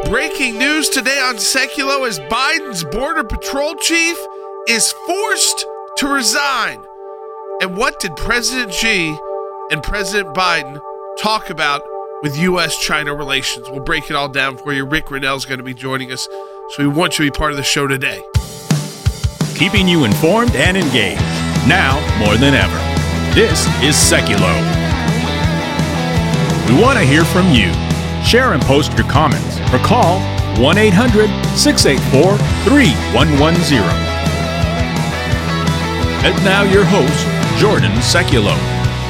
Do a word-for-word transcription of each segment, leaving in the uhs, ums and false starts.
Breaking news today on Seculo as Biden's Border Patrol chief is forced to resign. And what did President Xi and President Biden talk about with U S China relations? We'll break it all down for you. Rick Rinnell is going to be joining us, so we want you to be part of the show today. Keeping you informed and engaged, now more than ever. This is Seculo. We want to hear from you. Share and post your comments or call one eight hundred six eight four three one one zero. And now your host, Jordan Seculo.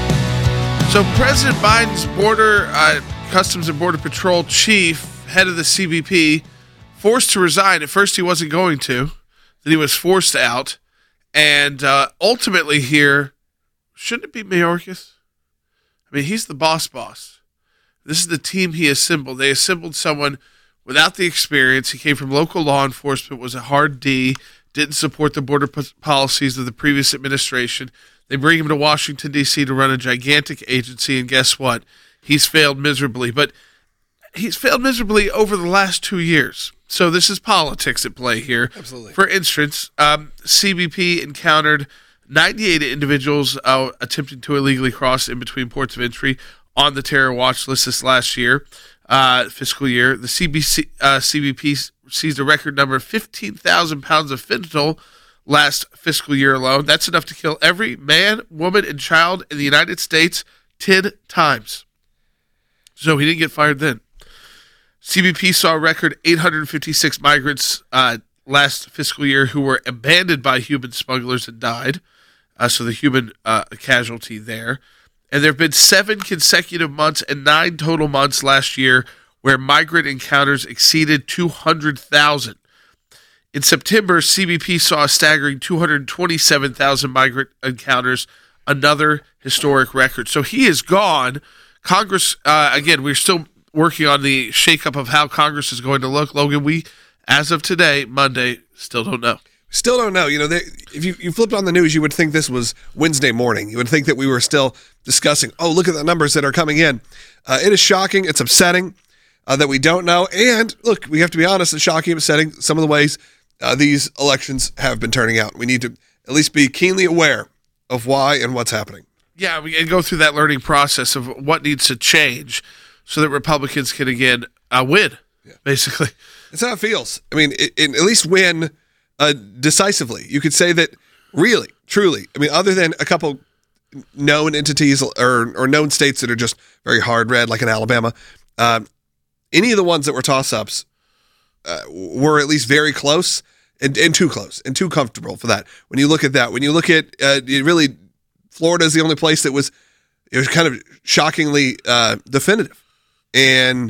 So President Biden's Border uh, Customs and Border Patrol chief, head of the C B P, forced to resign. At first he wasn't going to. Then he was forced out. And uh, ultimately here, shouldn't it be Mayorkas? I mean, he's the boss boss. This is the team he assembled. They assembled someone without the experience. He came from local law enforcement, was a hard D, didn't support the border p- policies of the previous administration. They bring him to Washington, D C to run a gigantic agency, and guess what? He's failed miserably. But he's failed miserably over the last two years. So this is politics at play here. Absolutely. For instance, um, C B P encountered ninety-eight individuals uh, attempting to illegally cross in between ports of entry on the terror watch list this last year, uh, fiscal year. The C B C, uh, C B P seized a record number of fifteen thousand pounds of fentanyl last fiscal year alone. That's enough to kill every man, woman, and child in the United States ten times. So he didn't get fired then. C B P saw a record eight hundred fifty-six migrants uh, last fiscal year who were abandoned by human smugglers and died. Uh, so the human uh, casualty there. And there have been seven consecutive months and nine total months last year where migrant encounters exceeded two hundred thousand. In September, C B P saw a staggering two hundred twenty-seven thousand migrant encounters, another historic record. So he is gone. Congress, uh, again, we're still working on the shakeup of how Congress is going to look. Logan, we, as of today, Monday, still don't know. Still don't know. You know, they, if you, you flipped on the news, you would think this was Wednesday morning. You would think that we were still discussing, oh, look at the numbers that are coming in. Uh, it is shocking. It's upsetting uh, that we don't know. And look, we have to be honest, it's shocking and upsetting some of the ways uh, these elections have been turning out. We need to at least be keenly aware of why and what's happening. Yeah, we can go through that learning process of what needs to change so that Republicans can, again, uh, win, yeah. basically. That's how it feels. I mean, it, it, at least win Uh, decisively. You could say that really, truly, I mean, other than a couple known entities or, or known states that are just very hard red, like in Alabama, um, any of the ones that were toss-ups uh, were at least very close and, and too close and too comfortable for that. When you look at that, when you look at uh, it really, Florida is the only place that was, it was kind of shockingly uh, definitive. And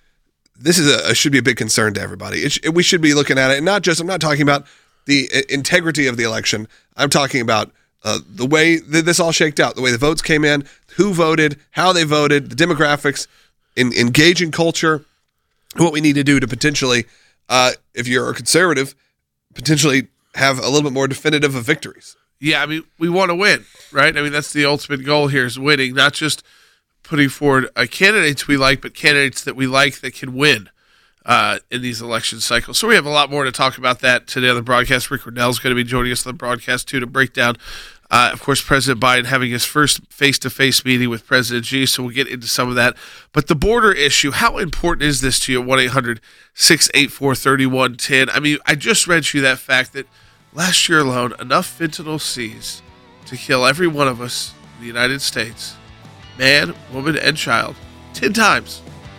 this is a should be a big concern to everybody. It sh- we should be looking at it, and not just. I'm not talking about the integrity of the election. I'm talking about uh, the way that this all shaked out, the way the votes came in, who voted, how they voted, the demographics, in, engaging culture, what we need to do to potentially, uh, if you're a conservative, potentially have a little bit more definitive of victories. Yeah, I mean, we want to win, right? I mean, that's the ultimate goal here is winning, not just putting forward uh, candidates we like, but candidates that we like that can win uh, in these election cycles. So we have a lot more to talk about that today on the broadcast. Rick Rinnell is going to be joining us on the broadcast, too, to break down, uh, of course, President Biden having his first face-to-face meeting with President Xi, so we'll get into some of that. But the border issue, how important is this to you at one eight hundred six eight four three one one zero? I mean, I just read you that fact that last year alone, enough fentanyl seized to kill every one of us in the United States, man, woman, and child, ten times.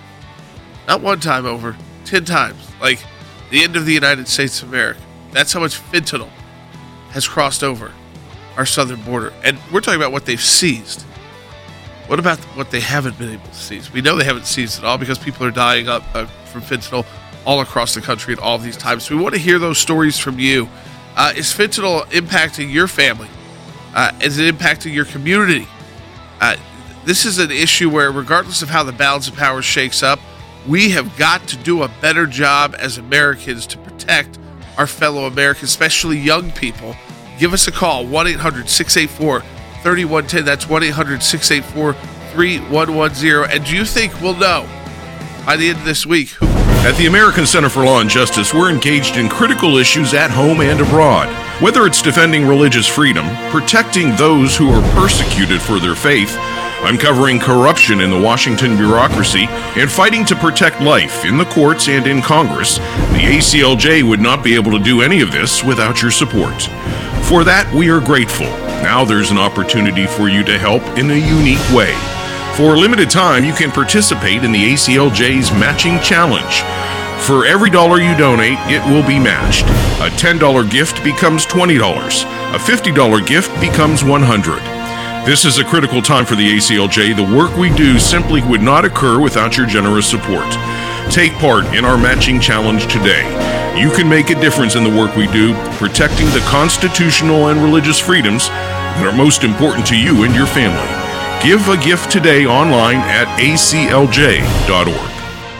Not one time over, ten times. Like the end of the United States of America. That's how much fentanyl has crossed over our southern border. And we're talking about what they've seized. What about what they haven't been able to seize? We know they haven't seized it all because people are dying up uh, from fentanyl all across the country at all of these times. So we want to hear those stories from you. Uh, is fentanyl impacting your family? Uh, is it impacting your community? Uh, This is an issue where, regardless of how the balance of power shakes up, we have got to do a better job as Americans to protect our fellow Americans, especially young people. Give us a call, one eight hundred six eight four three one one zero. That's one eight hundred six eight four three one one zero. And do you think we'll know by the end of this week who At the American Center for Law and Justice, we're engaged in critical issues at home and abroad. Whether it's defending religious freedom, protecting those who are persecuted for their faith, uncovering corruption in the Washington bureaucracy, and fighting to protect life in the courts and in Congress, the A C L J would not be able to do any of this without your support. For that, we are grateful. Now there's an opportunity for you to help in a unique way. For a limited time, you can participate in the A C L J's Matching Challenge. For every dollar you donate, it will be matched. A ten dollars gift becomes twenty dollars. A fifty dollars gift becomes one hundred dollars. This is a critical time for the A C L J. The work we do simply would not occur without your generous support. Take part in our Matching Challenge today. You can make a difference in the work we do, protecting the constitutional and religious freedoms that are most important to you and your family. Give a gift today online at A C L J dot org.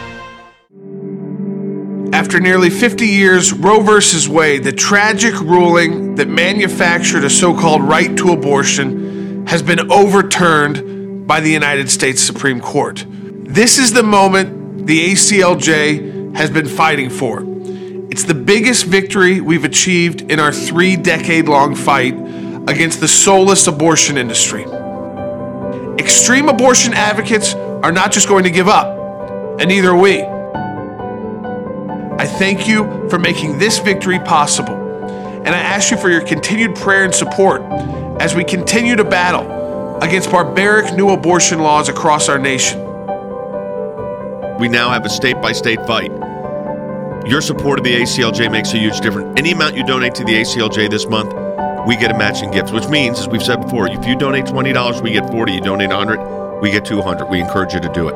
After nearly fifty years, Roe versus Wade, the tragic ruling that manufactured a so-called right to abortion, has been overturned by the United States Supreme Court. This is the moment the A C L J has been fighting for. It's the biggest victory we've achieved in our three-decade-long fight against the soulless abortion industry. Extreme abortion advocates are not just going to give up, and neither are we. I thank you for making this victory possible, and I ask you for your continued prayer and support as we continue to battle against barbaric new abortion laws across our nation. We now have a state-by-state fight. Your support of the A C L J makes a huge difference. Any amount you donate to the A C L J this month, we get a matching gift, which means, as we've said before, if you donate twenty dollars, we get forty dollars. You donate one hundred dollars, we get two hundred dollars. We encourage you to do it.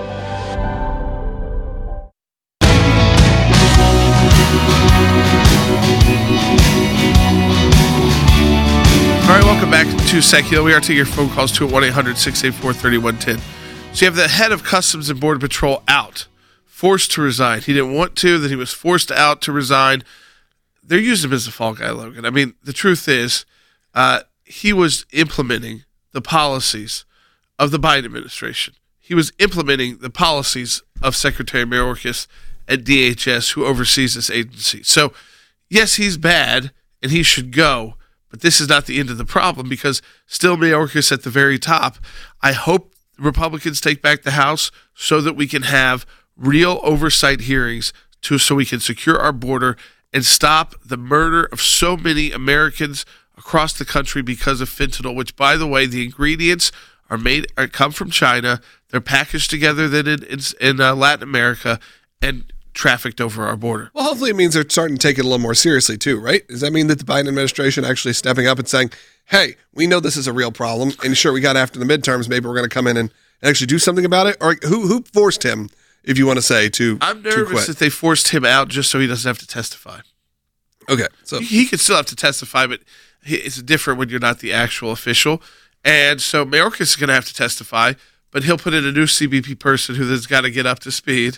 All right, welcome back to Secular. We are taking your phone calls to one eight hundred six eight four three one one zero. So you have the head of Customs and Border Patrol out, forced to resign. He didn't want to, then he was forced out to resign. They're using him as a fall guy, Logan. I mean, the truth is, uh, he was implementing the policies of the Biden administration. He was implementing the policies of Secretary Mayorkas at D H S, who oversees this agency. So, yes, he's bad, and he should go, but this is not the end of the problem, because still Mayorkas at the very top. I hope Republicans take back the House so that we can have real oversight hearings to so we can secure our border and stop the murder of so many Americans across the country because of fentanyl, which, by the way, the ingredients are made are come from China. They're packaged together then in, in, in uh, Latin America and trafficked over our border. Well, hopefully it means they're starting to take it a little more seriously too, right? Does that mean that the Biden administration actually stepping up and saying, hey, we know this is a real problem, and sure, we got after the midterms, maybe we're going to come in and actually do something about it? Or who who forced him, if you want to say, to I'm to nervous quit? that they forced him out just so he doesn't have to testify. Okay, so He could still have to testify, but he- it's different when you're not the actual official. And so Mayorkas is going to have to testify, but he'll put in a new C B P person who has got to get up to speed,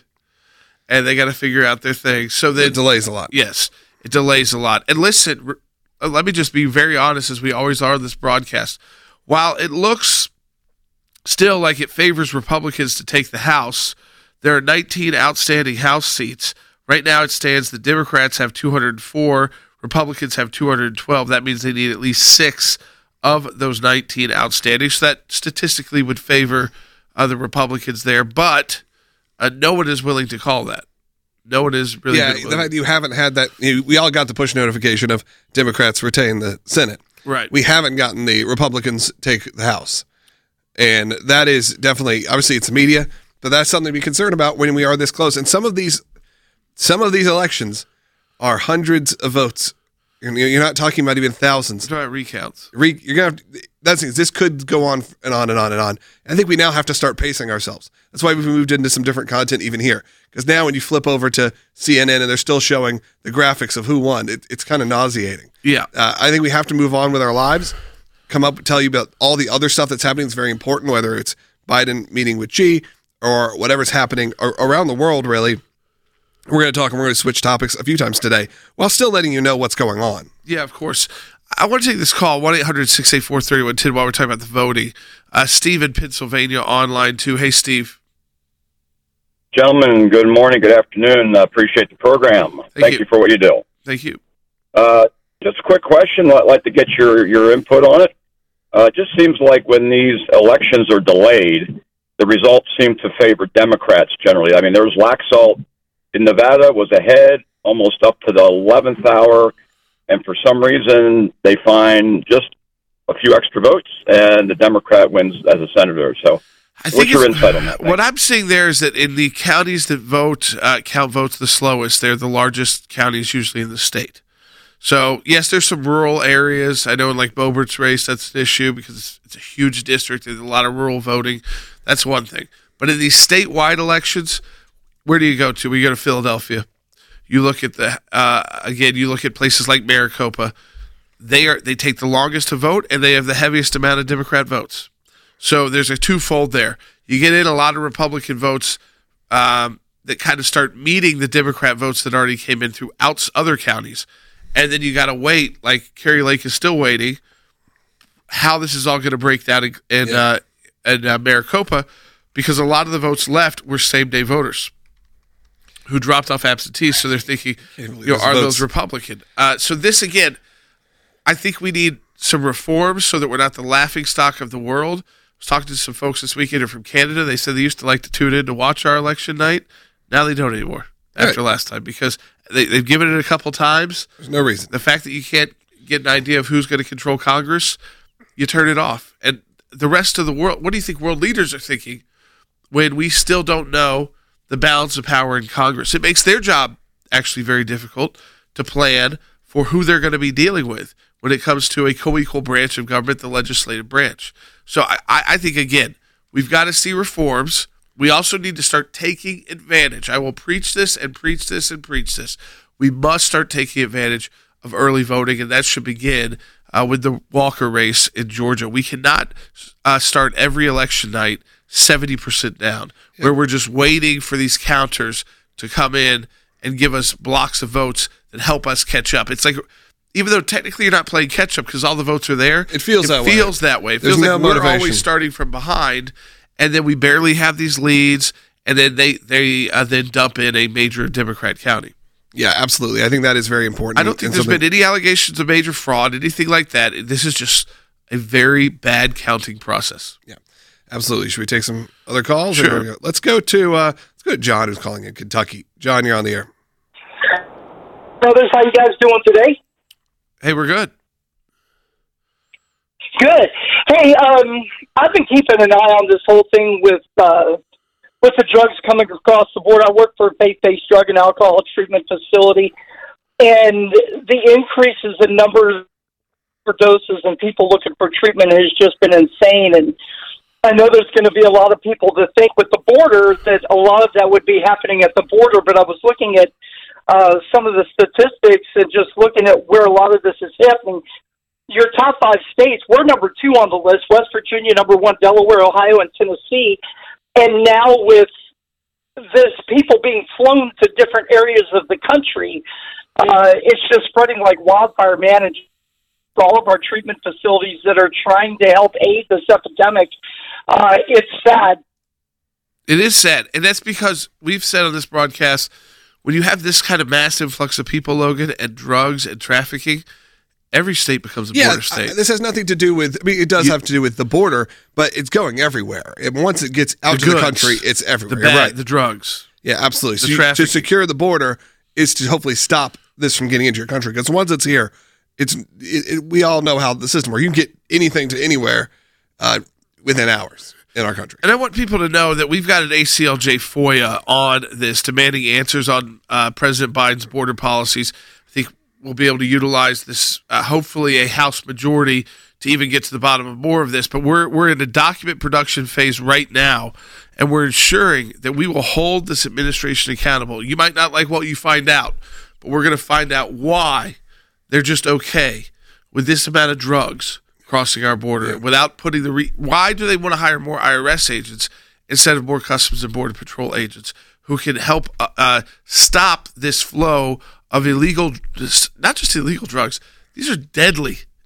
and they got to figure out their thing. So then, it delays a lot. yes, it delays a lot. And listen, re- uh, let me just be very honest, as we always are on this broadcast. While it looks still like it favors Republicans to take the House, there are nineteen outstanding House seats. Right now it stands the Democrats have two hundred four, Republicans have two hundred twelve. That means they need at least six of those nineteen outstanding. So that statistically would favor uh, the Republicans there. But uh, no one is willing to call that. No one is really Yeah, been the willing. fact that you haven't had that, you, we all got the push notification of Democrats retain the Senate. Right. We haven't gotten the Republicans take the House. And that is definitely, obviously it's media, but that's something to be concerned about when we are this close. And some of these, some of these elections are hundreds of votes. You're you're not talking about even thousands. Talking about recounts. Re, you're gonna have to, that's this could go on and on and on and on. I think we now have to start pacing ourselves. That's why we've moved into some different content even here. Because now when you flip over to C N N and they're still showing the graphics of who won, it, it's kind of nauseating. Yeah. Uh, I think we have to move on with our lives. Come up and tell you about all the other stuff that's happening. It's very important, whether it's Biden meeting with Xi or whatever's happening ar- around the world, really. We're going to talk and we're going to switch topics a few times today while still letting you know what's going on. Yeah, of course. I want to take this call, one eight hundred six eight four three one one zero, while we're talking about the voting. Uh, Steve in Pennsylvania online, too. Hey, Steve. Gentlemen, good morning, good afternoon. I appreciate the program. Thank, Thank you. you for what you do. Thank you. Uh, just a quick question. I'd like to get your, your input on it. Uh, it just seems like when these elections are delayed, the results seem to favor Democrats generally. I mean, there was Laxalt in Nevada, was ahead almost up to the eleventh hour, and for some reason they find just a few extra votes, and the Democrat wins as a senator. So I what's think your it's- insight on that? What I'm seeing there is that in the counties that vote uh, count votes the slowest, they're the largest counties usually in the state. So, yes, there's some rural areas. I know in like Bobert's race, that's an issue because it's, it's a huge district. There's a lot of rural voting. That's one thing. But in these statewide elections, where do you go to? We go to Philadelphia. You look at the, uh, again, you look at places like Maricopa. They are they take the longest to vote, and they have the heaviest amount of Democrat votes. So there's a twofold there. You get in a lot of Republican votes um, that kind of start meeting the Democrat votes that already came in throughout other counties. And then you got to wait, like Kerry Lake is still waiting, how this is all going to break down in, in, Yeah. uh, in uh, Maricopa, because a lot of the votes left were same-day voters who dropped off absentees, so they're thinking, you believe know, those are votes. those Republican? Uh, so this, again, I think we need some reforms so that we're not the laughingstock of the world. I was talking to some folks this weekend from Canada. They said they used to like to tune in to watch our election night. Now they don't anymore after Right. last time because they, they've given it a couple times. There's no reason. The fact that you can't get an idea of who's going to control Congress, you turn it off. And the rest of the world, what do you think world leaders are thinking when we still don't know the balance of power in Congress? It makes their job actually very difficult to plan for who they're going to be dealing with when it comes to a co-equal branch of government, the legislative branch. So I, I think, again, we've got to see reforms. We also need to start taking advantage. I will preach this and preach this and preach this. We must start taking advantage of early voting, and that should begin uh, with the Walker race in Georgia. We cannot uh, start every election night seventy percent down, yeah. where we're just waiting for these counters to come in and give us blocks of votes that help us catch up. It's like, even though technically you're not playing catch up because all the votes are there, It feels that way. feels that way. It There's feels no like we're motivation. always starting from behind, and then we barely have these leads, and then they they uh, then dump in a major Democrat county. Yeah, absolutely. I think that is very important. I don't think and there's something- been any allegations of major fraud, anything like that. This is just a very bad counting process. Yeah, absolutely. Should we take some other calls? Sure. Here we go. Let's go to uh, let's go to John, who's calling in Kentucky. John, you're on the air. Brothers, how you guys doing today? Hey, we're good. Good. Hey, um, I've been keeping an eye on this whole thing with uh, with the drugs coming across the board. I work for a faith-based drug and alcohol treatment facility, and the increases in numbers for doses and people looking for treatment has just been insane. And I know there's going to be a lot of people that think with the border that a lot of that would be happening at the border, but I was looking at uh, some of the statistics and just looking at where a lot of this is happening. Your top five states, we're number two on the list, West Virginia, number one, Delaware, Ohio, and Tennessee. And now with this people being flown to different areas of the country, uh, it's just spreading like wildfire, man. And all of our treatment facilities that are trying to help aid this epidemic, uh, it's sad. It is sad, and that's because we've said on this broadcast, when you have this kind of massive influx of people, Logan, and drugs and trafficking, every state becomes a Yeah, border state. I- this has nothing to do with. I mean, it does You- have to do with the border, but it's going everywhere. And once it gets out The to the goods, country, it's everywhere. the bad, right? the drugs. Yeah, absolutely. the So you- to trafficking. secure the border is to hopefully stop this from getting into your country. Because once it's here, it's it, it, we all know how the system works. You can get anything to anywhere uh, within hours in our country. And I want people to know that we've got an A C L J FOIA on this, demanding answers on uh, President Biden's border policies. I think we'll be able to utilize this, uh, hopefully a House majority, to even get to the bottom of more of this. But we're we're in a document production phase right now, and we're ensuring that we will hold this administration accountable. You might not like what you find out, but we're going to find out why they're just okay with this amount of drugs crossing our border without putting the re- why do they want to hire more I R S agents instead of more Customs and Border Patrol agents who can help uh, uh, stop this flow of illegal, not just illegal drugs, these are deadly,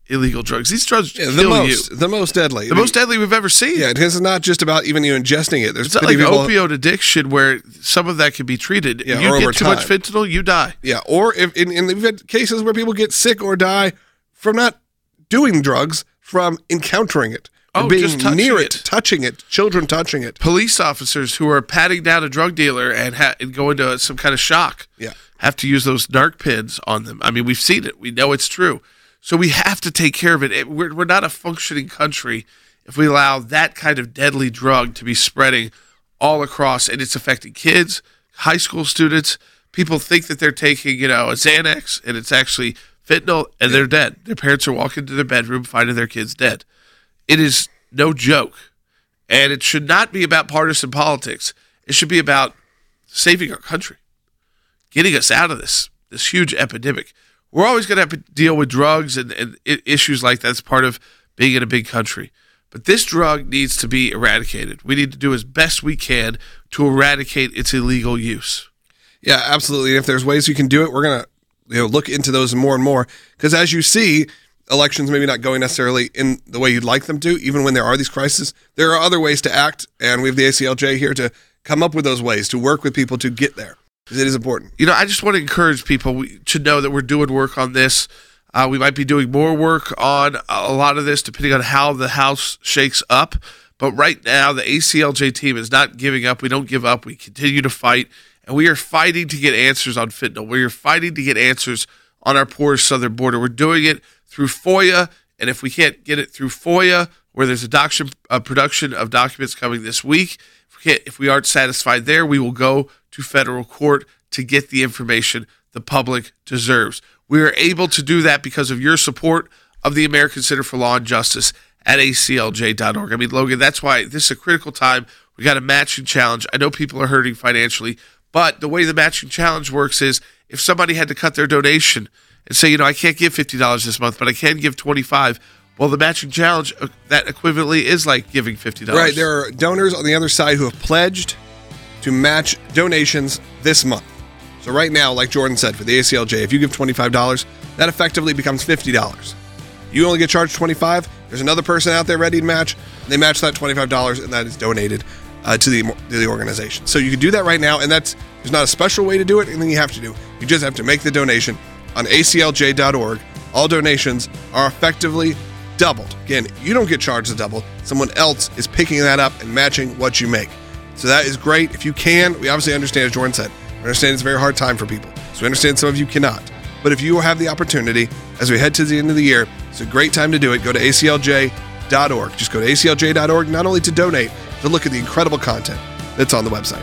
illegal drugs. These drugs Yeah, kill the most, you. the most deadly. The most deadly we've ever seen. Yeah, because it's not just about even you ingesting it. There's It's not plenty like of people, opioid addiction where some of that can be treated. Yeah, if you or get over too time. much fentanyl, you die. Yeah, or if in, in we've had cases where people get sick or die from not doing drugs, from encountering it, or Oh, being just touching near it. it, touching it, children touching it. Police officers who are patting down a drug dealer and, ha- and go into some kind of shock Yeah. have to use those narc pins on them. I mean, we've seen it. We know it's true. So we have to take care of it. it we're, we're not a functioning country if we allow that kind of deadly drug to be spreading all across, and it's affecting kids, high school students. People think that they're taking, you know, a Xanax, and it's actually fentanyl, and they're dead. Their parents are walking to their bedroom finding their kids dead. It is no joke, and it should not be about partisan politics. It should be about saving our country, getting us out of this this huge epidemic. We're always going to have to deal with drugs and, and issues like that. It's part of being in a big country. But this drug needs to be eradicated. We need to do as best we can to eradicate its illegal use. Yeah, absolutely. And if there's ways you can do it, we're gonna you know look into those more and more. Because as you see, elections maybe not going necessarily in the way you'd like them to, even when there are these crises. There are other ways to act, and we have the A C L J here to come up with those ways to work with people to get there. Because it is important. You know, I just want to encourage people to know that we're doing work on this. Uh, we might be doing more work on a lot of this depending on how the House shakes up. But right now, the A C L J team is not giving up. We don't give up. We continue to fight. And we are fighting to get answers on fentanyl. We are fighting to get answers on our porous southern border. We're doing it through FOIA. And if we can't get it through FOIA, where there's a, docu- a production of documents coming this week, if we, can't, if we aren't satisfied there, we will go to federal court to get the information the public deserves. We are able to do that because of your support of the American Center for Law and Justice at A C L J dot org. I mean, Logan, that's why this is a critical time. We got a matching challenge. I know people are hurting financially, but the way the matching challenge works is if somebody had to cut their donation and say, you know, I can't give fifty dollars this month, but I can give twenty-five dollars, well, the matching challenge, uh, that equivalently is like giving fifty dollars. Right, there are donors on the other side who have pledged to match donations this month. So right now, like Jordan said, for the A C L J, if you give twenty-five dollars, that effectively becomes fifty dollars. You only get charged twenty-five dollars. There's another person out there ready to match. They match that twenty-five dollars, and that is donated uh, to the to the organization. So you can do that right now, and that's there's not a special way to do it. Anything you have to do, you just have to make the donation on A C L J dot org. All donations are effectively doubled. Again, you don't get charged a double. Someone else is picking that up and matching what you make. So that is great. If you can, we obviously understand, as Jordan said, we understand it's a very hard time for people. So we understand some of you cannot. But if you have the opportunity, as we head to the end of the year, it's a great time to do it. Go to A C L J dot org. Just go to A C L J dot org, not only to donate, but to look at the incredible content that's on the website.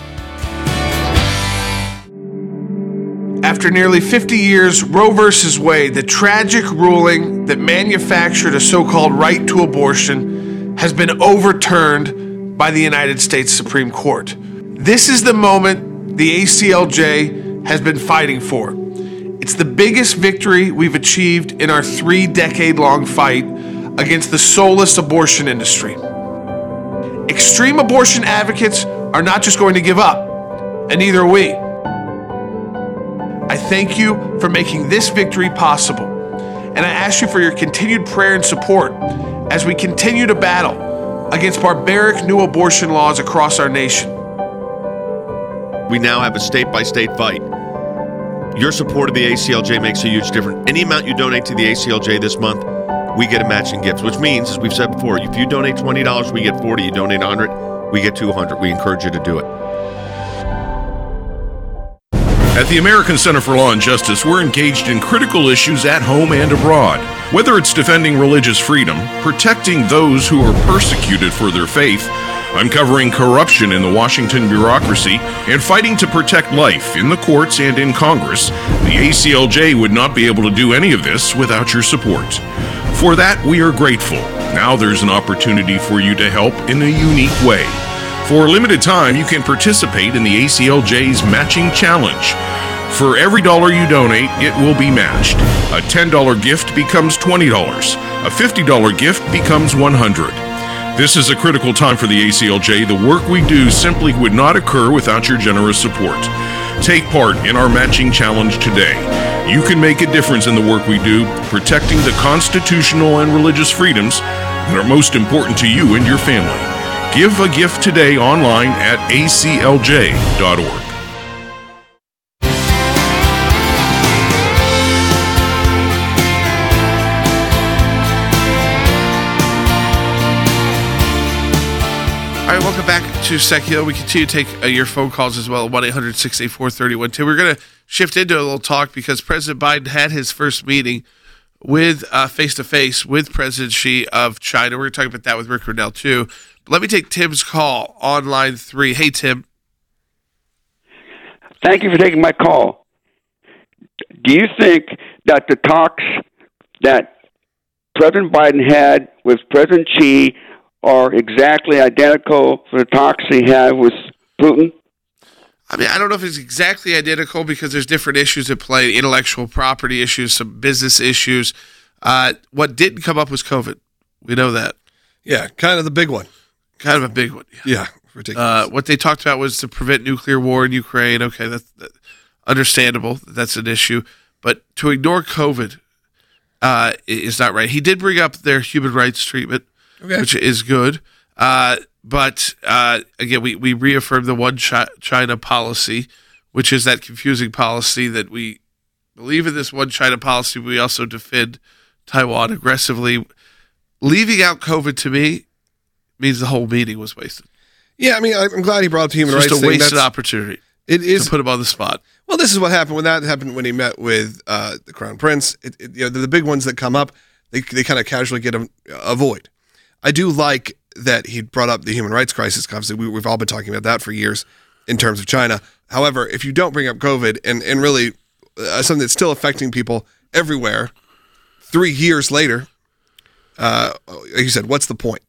After nearly fifty years, Roe versus Wade, the tragic ruling that manufactured a so-called right to abortion, has been overturned by the United States Supreme Court. This is the moment the A C L J has been fighting for. It's the biggest victory we've achieved in our three-decade-long fight against the soulless abortion industry. Extreme abortion advocates are not just going to give up, and neither are we. I thank you for making this victory possible, and I ask you for your continued prayer and support as we continue to battle against barbaric new abortion laws across our nation. We now have a state-by-state fight. Your support of the A C L J makes a huge difference. Any amount you donate to the A C L J this month, we get a matching gift, which means, as we've said before, if you donate twenty dollars, we get forty dollars. You donate one hundred dollars, we get two hundred dollars. We encourage you to do it. At the American Center for Law and Justice, we're engaged in critical issues at home and abroad. Whether it's defending religious freedom, protecting those who are persecuted for their faith, uncovering corruption in the Washington bureaucracy, and fighting to protect life in the courts and in Congress, the A C L J would not be able to do any of this without your support. For that, we are grateful. Now there's an opportunity for you to help in a unique way. For a limited time, you can participate in the A C L J's Matching Challenge. For every dollar you donate, it will be matched. A ten dollars gift becomes twenty dollars. A fifty dollars gift becomes one hundred dollars. This is a critical time for the A C L J. The work we do simply would not occur without your generous support. Take part in our matching challenge today. You can make a difference in the work we do, protecting the constitutional and religious freedoms that are most important to you and your family. Give a gift today online at A C L J dot org. All right, welcome back to Secchio. We continue to take uh, your phone calls as well at one eight hundred six eight four three one two. We're going to shift into a little talk because President Biden had his first meeting with uh, face-to-face with President Xi of China. We're going to talk about that with Rick Grenell too. But let me take Tim's call on line three. Hey, Tim. Thank you for taking my call. Do you think that the talks that President Biden had with President Xi are exactly identical for the talks he had with Putin? I mean, I don't know if it's exactly identical because there's different issues at play, intellectual property issues, some business issues. Uh, what didn't come up was COVID. We know that. Yeah, kind of the big one. Kind of a big one. Yeah, yeah ridiculous. Uh, what they talked about was to prevent nuclear war in Ukraine. Okay, that's that, understandable. That's an issue. But to ignore COVID uh, is not right. He did bring up their human rights treatment, okay. which is good. Uh, but uh, again, we, we reaffirmed the one China policy, which is that confusing policy that we believe in this one China policy. We also defend Taiwan aggressively. Leaving out COVID to me means the whole meeting was wasted. Yeah, I mean, I'm glad he brought up the human it's rights just a thing. wasted That's, opportunity. It is to put him on the spot. Well, this is what happened when that happened when he met with uh, the Crown Prince. It, it, you know, the, the big ones that come up, they they kind of casually get a, avoid. I do like that he brought up the human rights crisis. Obviously, we, we've all been talking about that for years in terms of China. However, if you don't bring up COVID and and really uh, something that's still affecting people everywhere, three years later, uh, like you said, what's the point?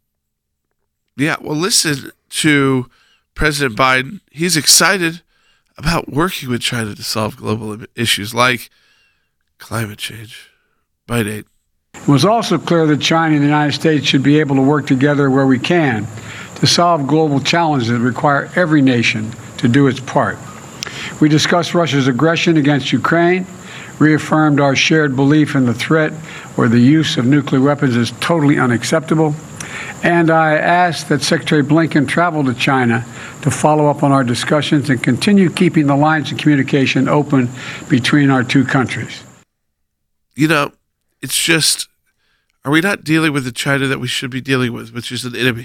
Yeah, well, listen to President Biden. He's excited about working with China to solve global issues like climate change. Bite eight. It was also clear that China and the United States should be able to work together where we can to solve global challenges that require every nation to do its part. We discussed Russia's aggression against Ukraine, reaffirmed our shared belief in the threat or the use of nuclear weapons is totally unacceptable, and I asked that Secretary Blinken travel to China to follow up on our discussions and continue keeping the lines of communication open between our two countries. You know, it's just, are we not dealing with the China that we should be dealing with, which is an enemy?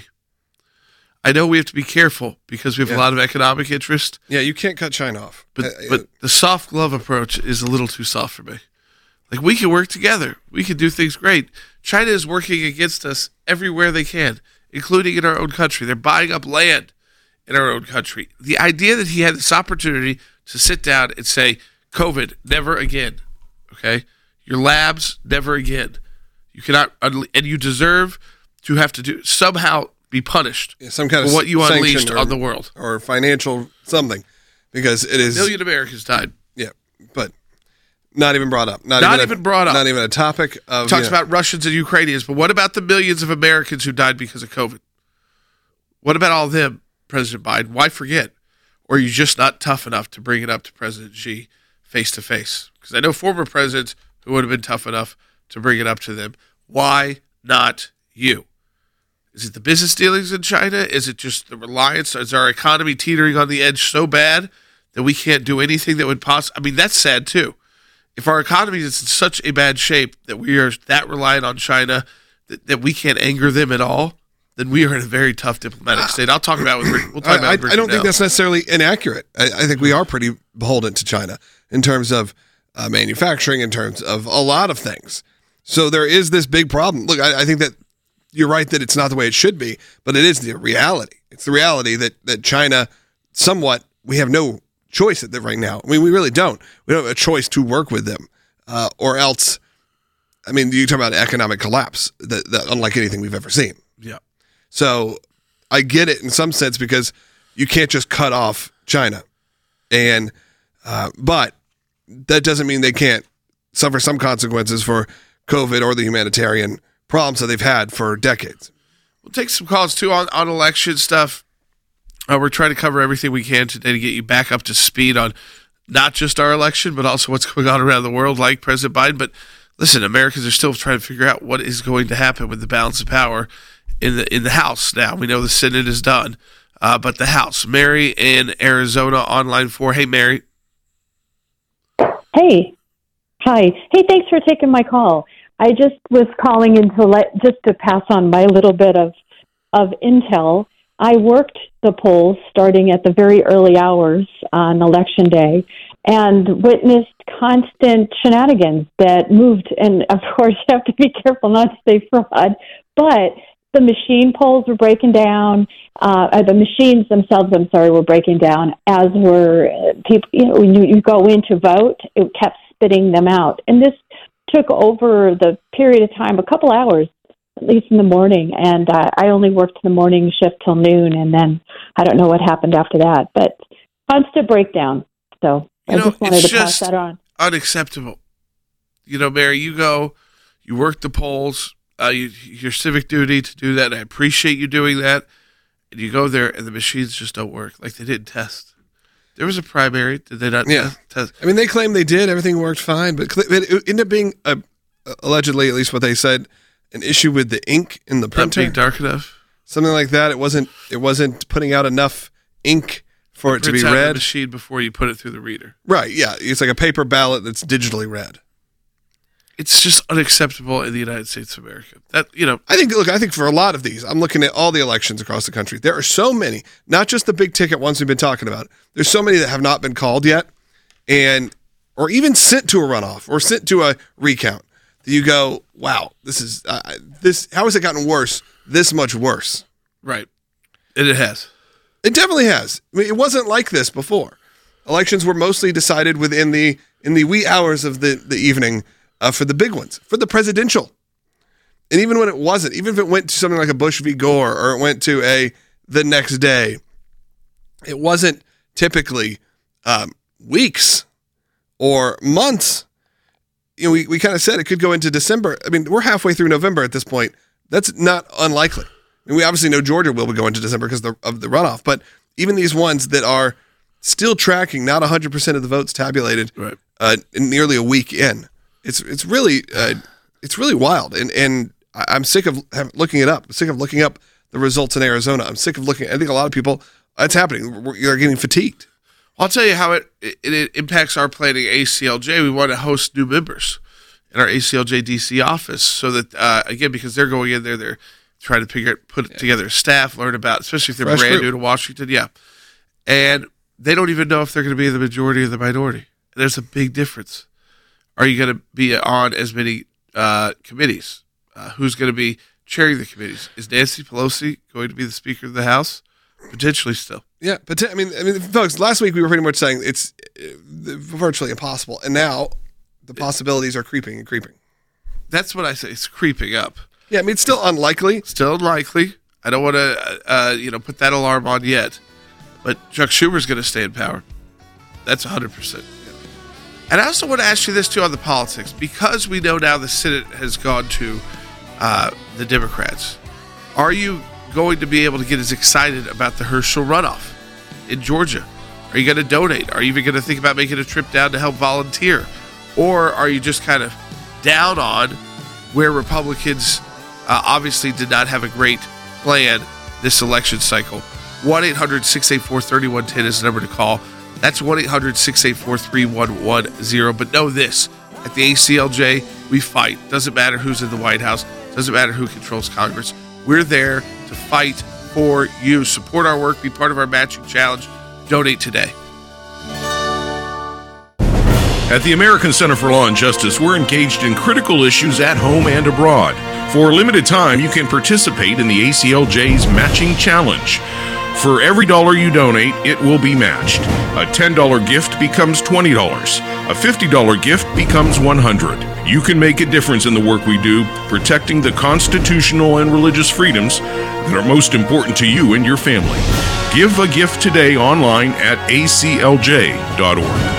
I know we have to be careful because we have yeah. a lot of economic interest. Yeah, you can't cut China off. But, uh, but the soft glove approach is a little too soft for me. Like, we can work together. We can do things great. China is working against us everywhere they can, including in our own country. They're buying up land in our own country. The idea that he had this opportunity to sit down and say, COVID, never again, okay? Your labs, never again. You cannot, and you deserve to have to do somehow be punished yeah, some kind for of what you unleashed or, on the world. Or financial something, because it is... A million Americans died. Yeah, but not even brought up. Not, not even, even a, brought up. Not even a topic of... Talks you know, about Russians and Ukrainians, but what about the millions of Americans who died because of COVID? What about all of them, President Biden? Why forget? Or are you just not tough enough to bring it up to President Xi face-to-face? Because I know former presidents who would have been tough enough to bring it up to them. Why not you? Is it the business dealings in China? Is it just the reliance? Is our economy teetering on the edge so bad that we can't do anything that would possibly... I mean, that's sad, too. If our economy is in such a bad shape that we are that reliant on China that, that we can't anger them at all, then we are in a very tough diplomatic state. I'll talk about it with Rick. We'll talk about I, it with Rick I don't now. think that's necessarily inaccurate. I, I think we are pretty beholden to China in terms of uh, manufacturing, in terms of a lot of things. So there is this big problem. Look, I, I think that you're right that it's not the way it should be, but it is the reality. It's the reality that, that China, somewhat, we have no choice at that right now. I mean, we really don't. We don't have a choice to work with them, uh, or else. I mean, you talk about economic collapse that, that unlike anything we've ever seen. Yeah. So I get it in some sense because you can't just cut off China, and uh, but that doesn't mean they can't suffer some consequences for COVID or the humanitarian problems that they've had for decades. We'll take some calls too on, on election stuff. Uh, we're trying to cover everything we can today to get you back up to speed on not just our election, but also what's going on around the world, like President Biden. But listen, Americans are still trying to figure out what is going to happen with the balance of power in the in the House. Now we know the Senate is done, uh, but the House. Mary in Arizona on line four. Hey, Mary. Hey, hi. Hey, thanks for taking my call. I just was calling in to let just to pass on my little bit of of intel. I worked the polls starting at the very early hours on election day and witnessed constant shenanigans that moved. And of course, you have to be careful not to say fraud, but the machine polls were breaking down. Uh, the machines themselves, I'm sorry, were breaking down as were people. You know, when you, you go in to vote, it kept spitting them out. And this took over the period of time, a couple hours, at least in the morning. And uh, I only worked the morning shift till noon, and then I don't know what happened after that. But constant breakdown. So you I know, just wanted it's to pass just that on. Unacceptable. You know, Mary, you go, you work the polls, uh, you, your civic duty to do that. And I appreciate you doing that. And you go there, and the machines just don't work. Like they didn't test. There was a primary. Did they not Yeah. test? I mean, they claim they did. Everything worked fine. But cl- it ended up being, a, allegedly, at least what they said, an issue with the ink in the Not printer. being dark enough. Something like that. It wasn't It wasn't putting out enough ink for it to be Prints out of the read. machine before you put it through the reader. Right, yeah. It's like a paper ballot that's digitally read. It's just unacceptable in the United States of America. That, you know, I think, look, I think for a lot of these, I'm looking at all the elections across the country. There are so many, not just the big ticket ones we've been talking about. There's so many that have not been called yet, and or even sent to a runoff or sent to a recount. That you go, wow, this is uh, this. How has it gotten worse? This much worse, right? And it has. It definitely has. I mean, it wasn't like this before. Elections were mostly decided within the in the wee hours of the the evening. Uh, for the big ones, for the presidential. And even when it wasn't, even if it went to something like a Bush v. Gore or it went to a the next day, it wasn't typically um, weeks or months. You know, we, we kind of said it could go into December. I mean, we're halfway through November at this point. That's not unlikely. I mean, we obviously know Georgia will go into December because of the, of the runoff, but even these ones that are still tracking, not one hundred percent of the votes tabulated, right. uh, in nearly a week in. It's it's really uh, it's really wild, and and I'm sick of looking it up. I'm sick of looking up the results in Arizona. I'm sick of looking. I think a lot of people, it's happening. You're getting fatigued. I'll tell you how it, it it impacts our planning. A C L J. We want to host new members in our A C L J D C office, so that uh, again, because they're going in there, they're trying to figure put yeah. together staff, learn about, especially if they're Fresh brand fruit. new to Washington. Yeah, and they don't even know if they're going to be the majority or the minority. There's a big difference. Are you going to be on as many uh, committees? Uh, who's going to be chairing the committees? Is Nancy Pelosi going to be the Speaker of the House? Potentially still. Yeah, but I mean, I mean, folks. Last week we were pretty much saying it's uh, virtually impossible, and now the possibilities are creeping and creeping. That's what I say. It's creeping up. Yeah, I mean, it's still unlikely. Still unlikely. I don't want to, uh, you know, put that alarm on yet. But Chuck Schumer's going to stay in power. That's one hundred percent. And I also want to ask you this, too, on the politics. Because we know now the Senate has gone to uh, the Democrats, are you going to be able to get as excited about the Herschel runoff in Georgia? Are you going to donate? Are you even going to think about making a trip down to help volunteer? Or are you just kind of down on where Republicans uh, obviously did not have a great plan this election cycle? one eight hundred six eight four three one one zero is the number to call. That's one eight hundred six eight four three one one zero. But know this, at the A C L J, we fight. Doesn't matter who's in the White House. Doesn't matter who controls Congress. We're there to fight for you. Support our work. Be part of our matching challenge. Donate today. At the American Center for Law and Justice, we're engaged in critical issues at home and abroad. For a limited time, you can participate in the A C L J's Matching Challenge. For every dollar you donate, it will be matched. A ten dollars gift becomes twenty dollars. A fifty dollars gift becomes one hundred dollars. You can make a difference in the work we do, protecting the constitutional and religious freedoms that are most important to you and your family. Give a gift today online at A C L J dot org.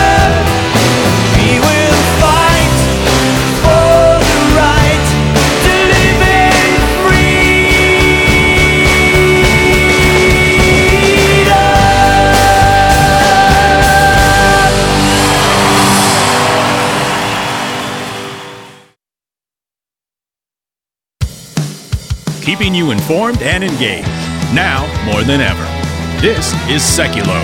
We will fight for the right to keeping you informed and engaged. Now more than ever. This is Seculo.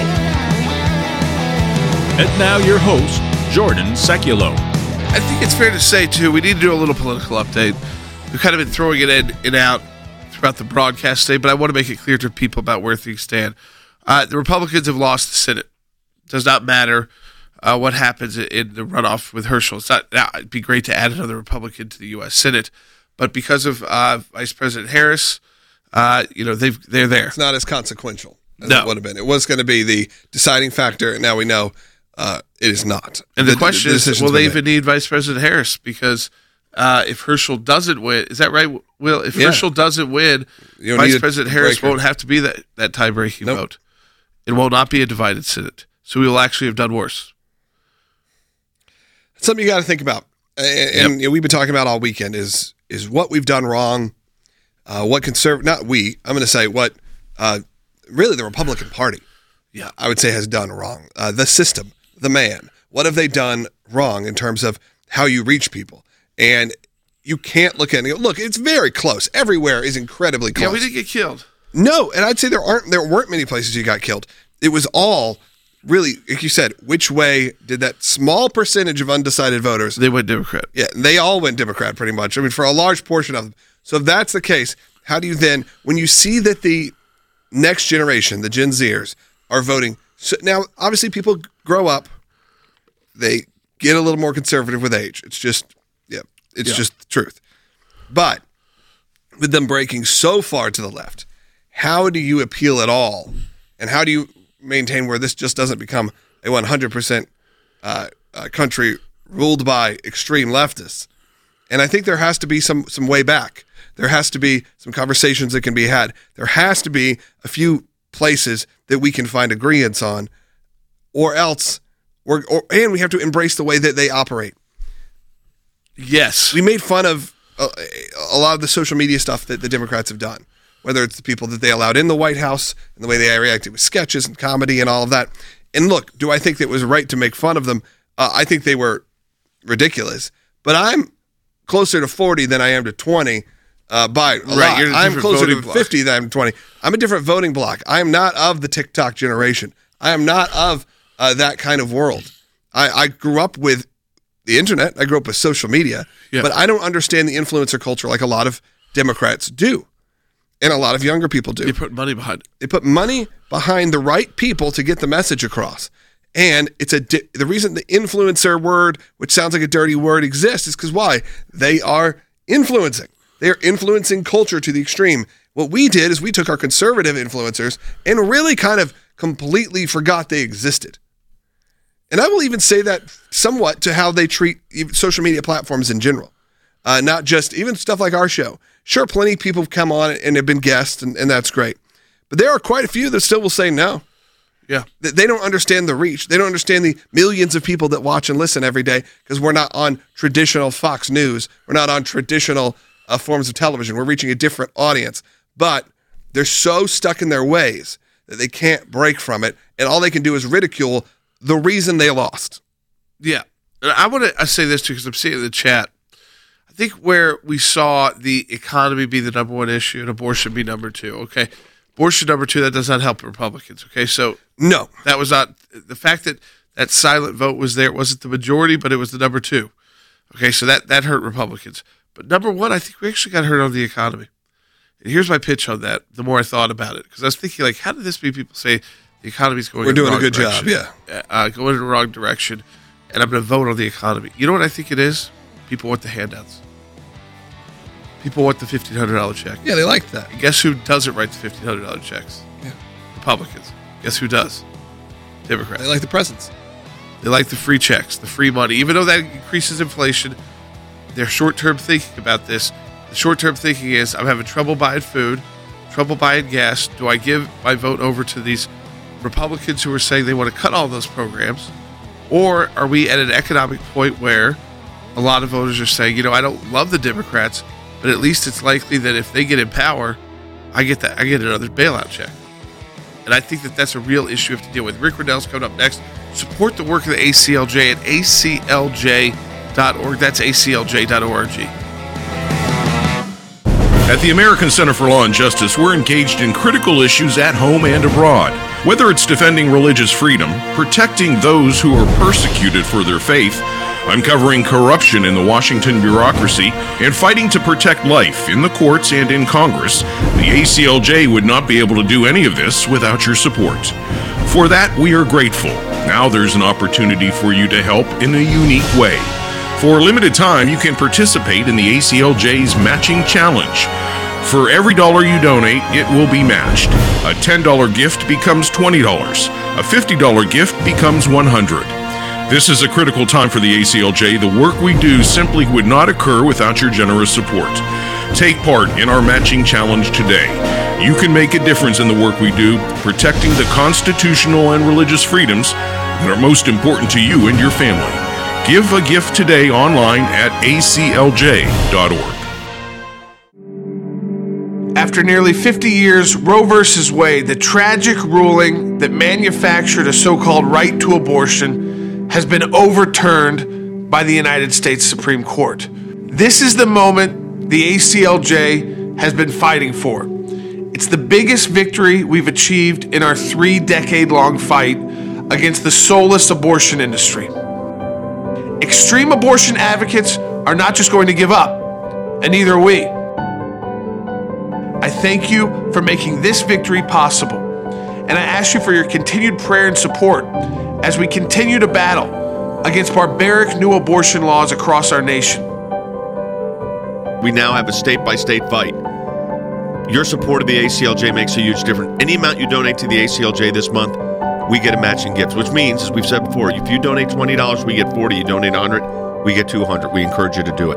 And now your host, Jordan Seculo. I think it's fair to say, too, we need to do a little political update. We've kind of been throwing it in and out throughout the broadcast today, but I want to make it clear to people about where things stand. Uh, the Republicans have lost the Senate. It does not matter uh, what happens in the runoff with Herschel. It's not, now, it'd be great to add another Republican to the U S Senate, but because of uh, Vice President Harris, uh, you know, they've, they're there. It's not as consequential as no. it would have been. It was going to be the deciding factor, and now we know uh, it is not. And the, the question the is, will they even need Vice President Harris? Because uh, if Herschel doesn't win, is that right, Will? If yeah. Herschel doesn't win, Vice President Harris breaker. won't have to be that, that tie-breaking nope. vote. It will not be a divided Senate. So we will actually have done worse. It's something you got to think about. And, yep. and you know, we've been talking about all weekend is is what we've done wrong, uh, what conserv not we, I'm going to say what uh, really the Republican Party, yeah, I would say has done wrong. Uh, the system, the man, what have they done wrong in terms of how you reach people? And you can't look at it and go, look, it's very close. Everywhere is incredibly close. Yeah, we didn't get killed. No, and I'd say there aren't there weren't many places you got killed. It was all really, like you said, which way did that small percentage of undecided voters? They went Democrat. Yeah, they all went Democrat pretty much. I mean, for a large portion of them. So if that's the case, how do you then, when you see that the next generation, the Gen Zers, are voting? So now, obviously, people grow up, they get a little more conservative with age. It's just, yeah, it's yeah. just the truth. But with them breaking so far to the left, how do you appeal at all? And how do you maintain where this just doesn't become a one hundred percent uh, uh, country ruled by extreme leftists? And I think there has to be some some way back. There has to be some conversations that can be had. There has to be a few places that we can find agreements on, or else, we're, or, and we have to embrace the way that they operate. Yes. We made fun of a, a lot of the social media stuff that the Democrats have done, whether it's the people that they allowed in the White House and the way they reacted with sketches and comedy and all of that. And look, do I think that it was right to make fun of them? Uh, I think they were ridiculous. But I'm closer to forty than I am to twenty uh, by a right, lot. You're a I'm closer to block. fifty than I'm twenty. I'm a different voting block. I am not of the TikTok generation. I am not of uh, that kind of world. I, I grew up with the internet. I grew up with social media. Yeah. But I don't understand the influencer culture like a lot of Democrats do. And a lot of younger people do. They put money behind it. They put money behind the right people to get the message across. And it's a di- the reason the influencer word, which sounds like a dirty word, exists is because why? They are influencing. They are influencing culture to the extreme. What we did is we took our conservative influencers and really kind of completely forgot they existed. And I will even say that somewhat to how they treat social media platforms in general. Uh, not just even stuff like our show. Sure, plenty of people have come on and have been guests, and, and that's great. But there are quite a few that still will say no. Yeah. They, they don't understand the reach. They don't understand the millions of people that watch and listen every day because we're not on traditional Fox News. We're not on traditional uh, forms of television. We're reaching a different audience. But they're so stuck in their ways that they can't break from it, and all they can do is ridicule the reason they lost. Yeah. And I want to say this too because I'm seeing in the chat. I think where we saw the economy be the number one issue and abortion be number two, okay? Abortion number two, that does not help Republicans, okay? So no, that was not, the fact that that silent vote was there, it wasn't the majority, but it was the number two. Okay, so that, that hurt Republicans. But number one, I think we actually got hurt on the economy. And here's my pitch on that, the more I thought about it. Because I was thinking, like, how did this be people say the economy's going We're in the doing wrong a good direction? job, yeah. Uh, going in the wrong direction, and I'm going to vote on the economy. You know what I think it is? People want the handouts. People want the fifteen hundred dollars check. Yeah, they like that. And guess who doesn't write the fifteen hundred dollars checks? Yeah. Republicans. Guess who does? Democrats. They like the presents. They like the free checks, the free money. Even though that increases inflation, they're short-term thinking about this. The short-term thinking is, I'm having trouble buying food, trouble buying gas. Do I give my vote over to these Republicans who are saying they want to cut all those programs? Or are we at an economic point where a lot of voters are saying, you know, I don't love the Democrats, but at least it's likely that if they get in power, I get that I get another bailout check. And I think that that's a real issue you have to deal with. Rick Riddell's coming up next. Support the work of the A C L J at A C L J dot org. That's A C L J dot org. At the American Center for Law and Justice, we're engaged in critical issues at home and abroad. Whether it's defending religious freedom, protecting those who are persecuted for their faith, uncovering corruption in the Washington bureaucracy, and fighting to protect life in the courts and in Congress, the A C L J would not be able to do any of this without your support. For that, we are grateful. Now there's an opportunity for you to help in a unique way. For a limited time, you can participate in the A C L J's Matching Challenge. For every dollar you donate, it will be matched. A ten dollars gift becomes twenty dollars. A fifty dollars gift becomes one hundred dollars. This is a critical time for the A C L J. The work we do simply would not occur without your generous support. Take part in our Matching Challenge today. You can make a difference in the work we do, protecting the constitutional and religious freedoms that are most important to you and your family. Give a gift today online at A C L J dot org. After nearly fifty years, Roe versus Wade, the tragic ruling that manufactured a so-called right to abortion, has been overturned by the United States Supreme Court. This is the moment the A C L J has been fighting for. It's the biggest victory we've achieved in our three-decade-long fight against the soulless abortion industry. Extreme abortion advocates are not just going to give up, and neither are we. I thank you for making this victory possible, and I ask you for your continued prayer and support as we continue to battle against barbaric new abortion laws across our nation. We now have a state-by-state fight. Your support of the A C L J makes a huge difference. Any amount you donate to the A C L J this month, we get a matching gift, which means, as we've said before, if you donate twenty dollars, we get forty dollars. You donate one hundred dollars, we get two hundred dollars. We encourage you to do it.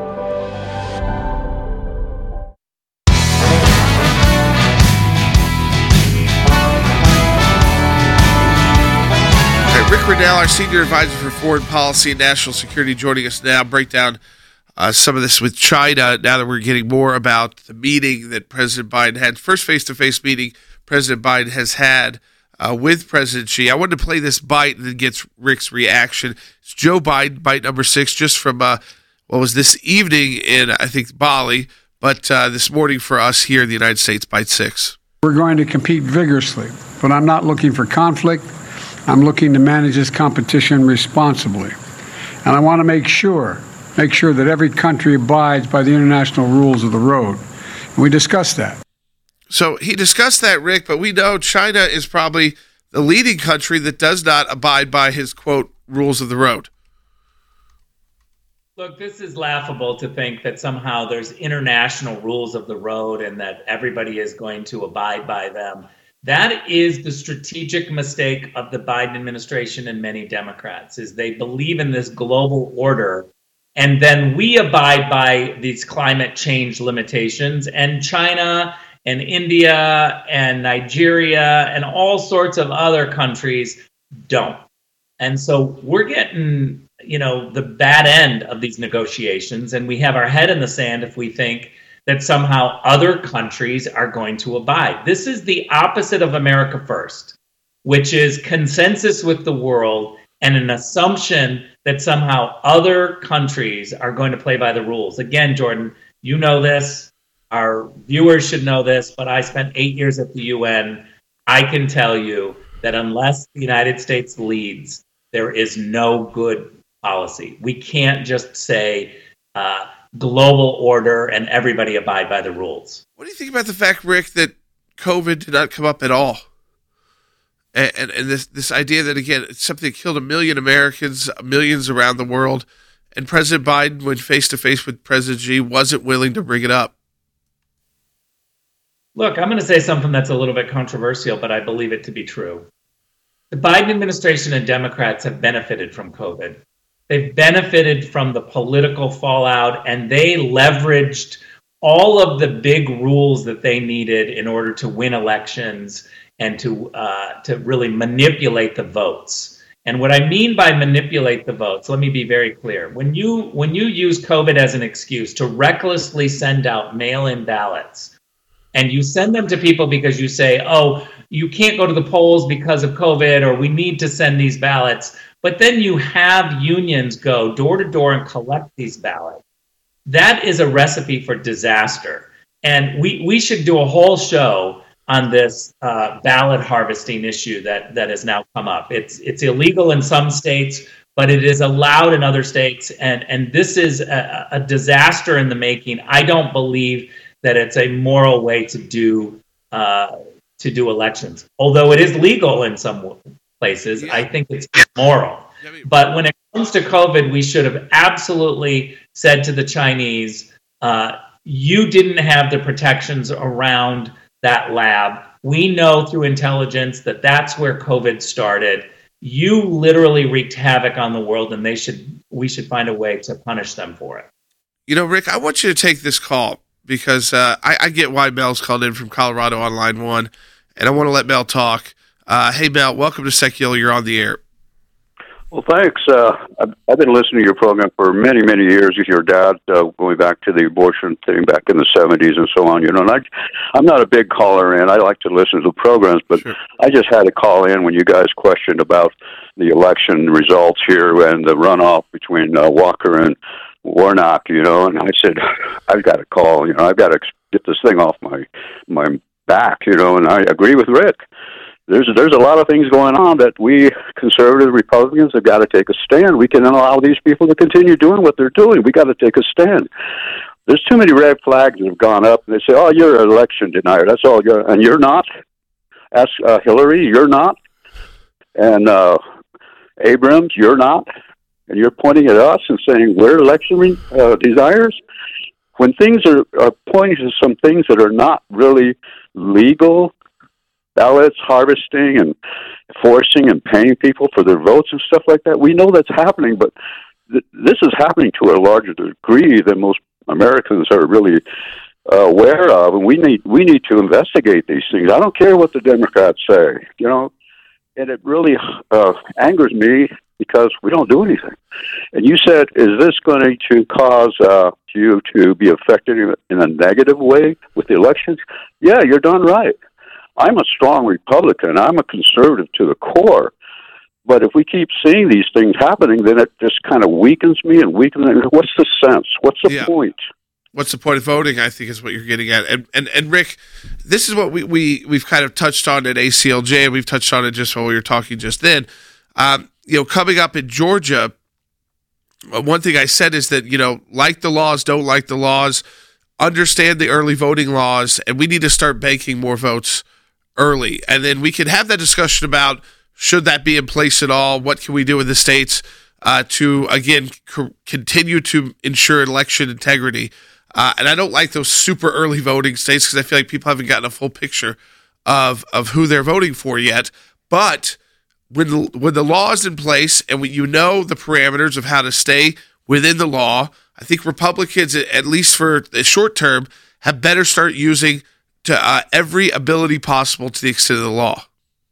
Rick Riddell, our senior advisor for foreign policy and national security, joining us now. Break down uh, some of this with China now that we're getting more about the meeting that President Biden had. First face-to-face meeting President Biden has had uh, with President Xi. I wanted to play this bite and then get Rick's reaction. It's Joe Biden, bite number six, just from uh, what was this evening in, I think, Bali, but uh, this morning for us here in the United States, bite six. We're going to compete vigorously, but I'm not looking for conflict. I'm looking to manage this competition responsibly. And I want to make sure, make sure that every country abides by the international rules of the road. And we discussed that. So he discussed that, Rick, but we know China is probably the leading country that does not abide by his, quote, rules of the road. Look, this is laughable to think that somehow there's international rules of the road and that everybody is going to abide by them. That is the strategic mistake of the Biden administration and many Democrats, is they believe in this global order, and then we abide by these climate change limitations, and China and India and Nigeria and all sorts of other countries don't. And so we're getting, you know, the bad end of these negotiations, and we have our head in the sand if we think that somehow other countries are going to abide. This is the opposite of America First, which is consensus with the world and an assumption that somehow other countries are going to play by the rules. Again, Jordan, you know this, our viewers should know this, but I spent eight years at the U N. I can tell you that unless the United States leads, there is no good policy. We can't just say, uh, global order and everybody abide by the rules. What do you think about the fact, Rick, that COVID did not come up at all? And, and, and this this idea that, again, it's something that killed a million Americans, millions around the world, and President Biden, when face-to-face with President Xi, wasn't willing to bring it up. Look, I'm going to say something that's a little bit controversial, but I believe it to be true. The Biden administration and Democrats have benefited from COVID. They've benefited from the political fallout, and they leveraged all of the big rules that they needed in order to win elections and to uh, to really manipulate the votes. And what I mean by manipulate the votes, let me be very clear. When you when you use COVID as an excuse to recklessly send out mail-in ballots, and you send them to people because you say, oh, you can't go to the polls because of COVID, or we need to send these ballots, but then you have unions go door to door and collect these ballots. That is a recipe for disaster. And we, we should do a whole show on this uh, ballot harvesting issue that, that has now come up. It's it's illegal in some states, but it is allowed in other states. And, and this is a, a disaster in the making. I don't believe that it's a moral way to do uh, to do elections. Although it is legal in some places, yeah. I think it's immoral. Yeah, I mean, but when it comes to COVID, we should have absolutely said to the Chinese, uh, you didn't have the protections around that lab. We know through intelligence that that's where COVID started. You literally wreaked havoc on the world, and they should we should find a way to punish them for it. You know, Rick, I want you to take this call because uh, I, I get why Mel's called in from Colorado on line one, and I want to let Mel talk. Uh, hey, Mel, welcome to Secular. You're on the air. Well, thanks. Uh, I've, I've been listening to your program for many, many years with your dad, uh, going back to the abortion thing back in the seventies and so on. You know, and I, I'm not a big caller in. I like to listen to the programs, but sure. I just had to call in when you guys questioned about the election results here and the runoff between uh, Walker and Warnock, you know, and I said, I've got to call, you know, I've got to get this thing off my my back, you know, and I agree with Rick. There's there's a lot of things going on that we conservative Republicans have got to take a stand. We can allow these people to continue doing what they're doing. We got to take a stand. There's too many red flags that have gone up, and they say, "Oh, you're an election denier. That's all you're," and you're not. Ask uh, Hillary, you're not, and uh, Abrams, you're not, and you're pointing at us and saying we're election uh, deniers. When things are, are pointing to some things that are not really legal. Ballots, harvesting, and forcing and paying people for their votes and stuff like that. We know that's happening, but th- this is happening to a larger degree than most Americans are really uh, aware of, and we need we need to investigate these things. I don't care what the Democrats say, you know, and it really uh, angers me because we don't do anything. And you said, is this going to cause uh, you to be affected in a, in a negative way with the elections? Yeah, you're darn right. I'm a strong Republican. I'm a conservative to the core. But if we keep seeing these things happening, then it just kind of weakens me and weakens me. What's the sense? What's the yeah. point? What's the point of voting, I think is what you're getting at. And and, and Rick, this is what we, we, we've kind of touched on at A C L J, and we've touched on it just while we were talking just then. Um, you know, coming up in Georgia, one thing I said is that, you know, like the laws, don't like the laws, understand the early voting laws, and we need to start banking more votes early. And then we can have that discussion about should that be in place at all? What can we do in the states uh, to, again, c- continue to ensure election integrity? Uh, and I don't like those super early voting states because I feel like people haven't gotten a full picture of of who they're voting for yet. But when the, when the law is in place and when you know the parameters of how to stay within the law, I think Republicans, at least for the short term, have better start using to uh, every ability possible to the extent of the law.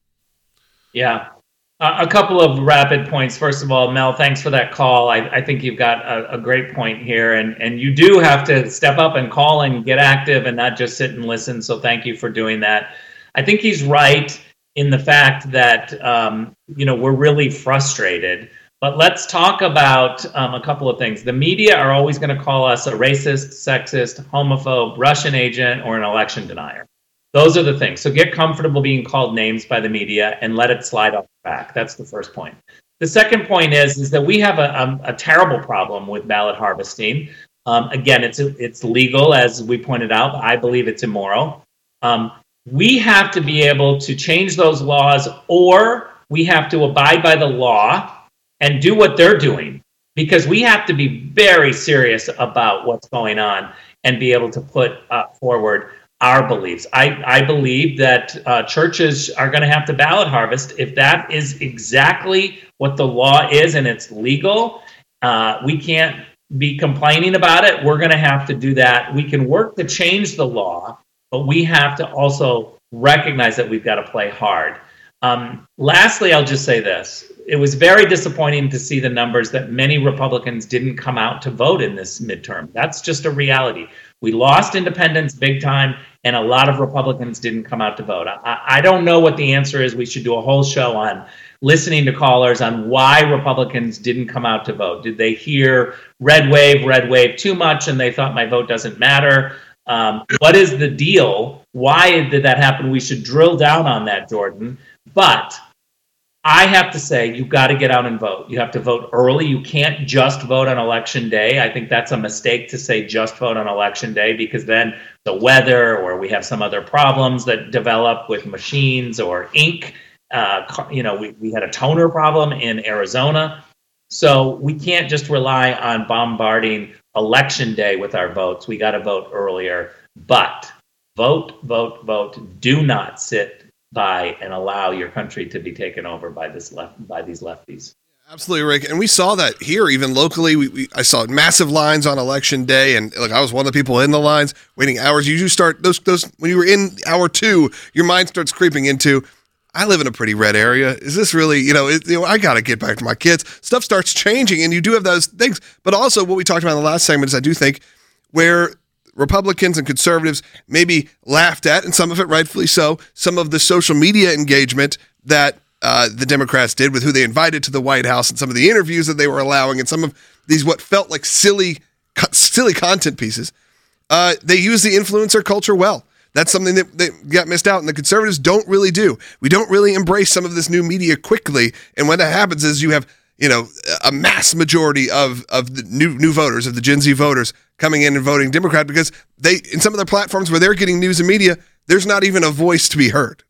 Yeah. Uh, a couple of rapid points. First of all, Mel, thanks for that call. I, I think you've got a, a great point here, and, and you do have to step up and call and get active and not just sit and listen, so thank you for doing that. I think he's right in the fact that, um, you know, we're really frustrated. But let's talk about um, a couple of things. The media are always going to call us a racist, sexist, homophobe, Russian agent, or an election denier. Those are the things. So get comfortable being called names by the media and let it slide off the back. That's the first point. The second point is, is that we have a, a, a terrible problem with ballot harvesting. Um, again, it's it's legal, as we pointed out. I believe it's immoral. Um, we have to be able to change those laws, or we have to abide by the law and do what they're doing, because we have to be very serious about what's going on and be able to put uh, forward our beliefs. I, I believe that uh, churches are going to have to ballot harvest. If that is exactly what the law is and it's legal, uh, we can't be complaining about it. We're going to have to do that. We can work to change the law, but we have to also recognize that we've got to play hard. Um, lastly, I'll just say this. It was very disappointing to see the numbers that many Republicans didn't come out to vote in this midterm. That's just a reality. We lost independents big time, and a lot of Republicans didn't come out to vote. I, I don't know what the answer is. We should do a whole show on listening to callers on why Republicans didn't come out to vote. Did they hear red wave, red wave too much, and they thought my vote doesn't matter? Um, what is the deal? Why did that happen? We should drill down on that, Jordan. But I have to say, you've got to get out and vote. You have to vote early. You can't just vote on election day. I think that's a mistake to say just vote on election day, because then the weather, or we have some other problems that develop with machines or ink. Uh, you know, we, we had a toner problem in Arizona. So we can't just rely on bombarding election day with our votes. We got to vote earlier. But vote, vote, vote. Do not sit by and allow your country to be taken over by this left by these lefties. Absolutely, Rick. And we saw that here, even locally. We, we I saw massive lines on election day, and like I was one of the people in the lines waiting hours. You just start those those when you were in hour two, your mind starts creeping into, I live in a pretty red area. Is this really, you know, it, you know, I got to get back to my kids. Stuff starts changing, and you do have those things. But also, what we talked about in the last segment is I do think where Republicans and conservatives maybe laughed at, and some of it rightfully so, some of the social media engagement that uh, the Democrats did with who they invited to the White House, and some of the interviews that they were allowing, and some of these what felt like silly, silly content pieces. Uh, they use the influencer culture well. That's something that, that got missed out, and the conservatives don't really do. We don't really embrace some of this new media quickly, and when that happens is you have, you know, a mass majority of of the new new voters, of the Gen Z voters, coming in and voting Democrat because they, in some of their platforms where they're getting news and media, there's not even a voice to be heard.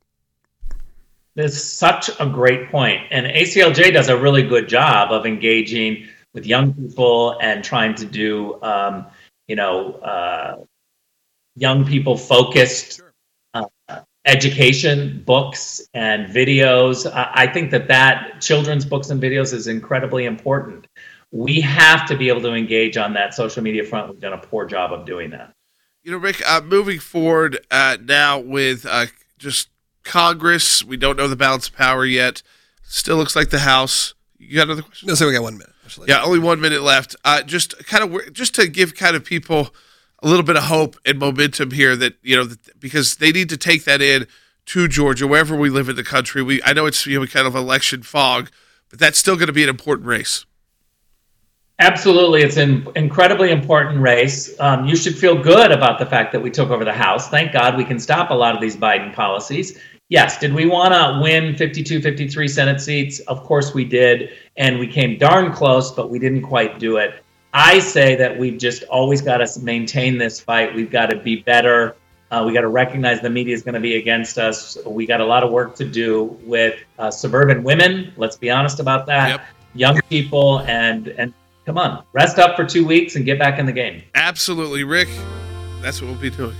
That's such a great point. And A C L J does a really good job of engaging with young people and trying to do, um, you know, uh, young people focused uh, education, books and videos. I, I think that that children's books and videos is incredibly important. We have to be able to engage on that social media front. We've done a poor job of doing that. You know, Rick, uh, moving forward uh, now with uh, just Congress, we don't know the balance of power yet. Still looks like the House. You got another question? No, so we got one minute. Actually. Yeah, only one minute left. Uh, just kind of, just to give kind of people a little bit of hope and momentum here that, you know, that, because they need to take that in to Georgia, wherever we live in the country. We I know it's, you know, kind of election fog, but that's still going to be an important race. Absolutely. It's an incredibly important race. Um, you should feel good about the fact that we took over the House. Thank God we can stop a lot of these Biden policies. Yes, did we want to win fifty-two, fifty-three Senate seats? Of course we did, and we came darn close, but we didn't quite do it. I say that we've just always got to maintain this fight. We've got to be better. Uh, we got to recognize the media is going to be against us. We got a lot of work to do with uh, suburban women. Let's be honest about that. Yep. Young people, and and come on, rest up for two weeks and get back in the game. Absolutely, Rick. That's what we'll be doing.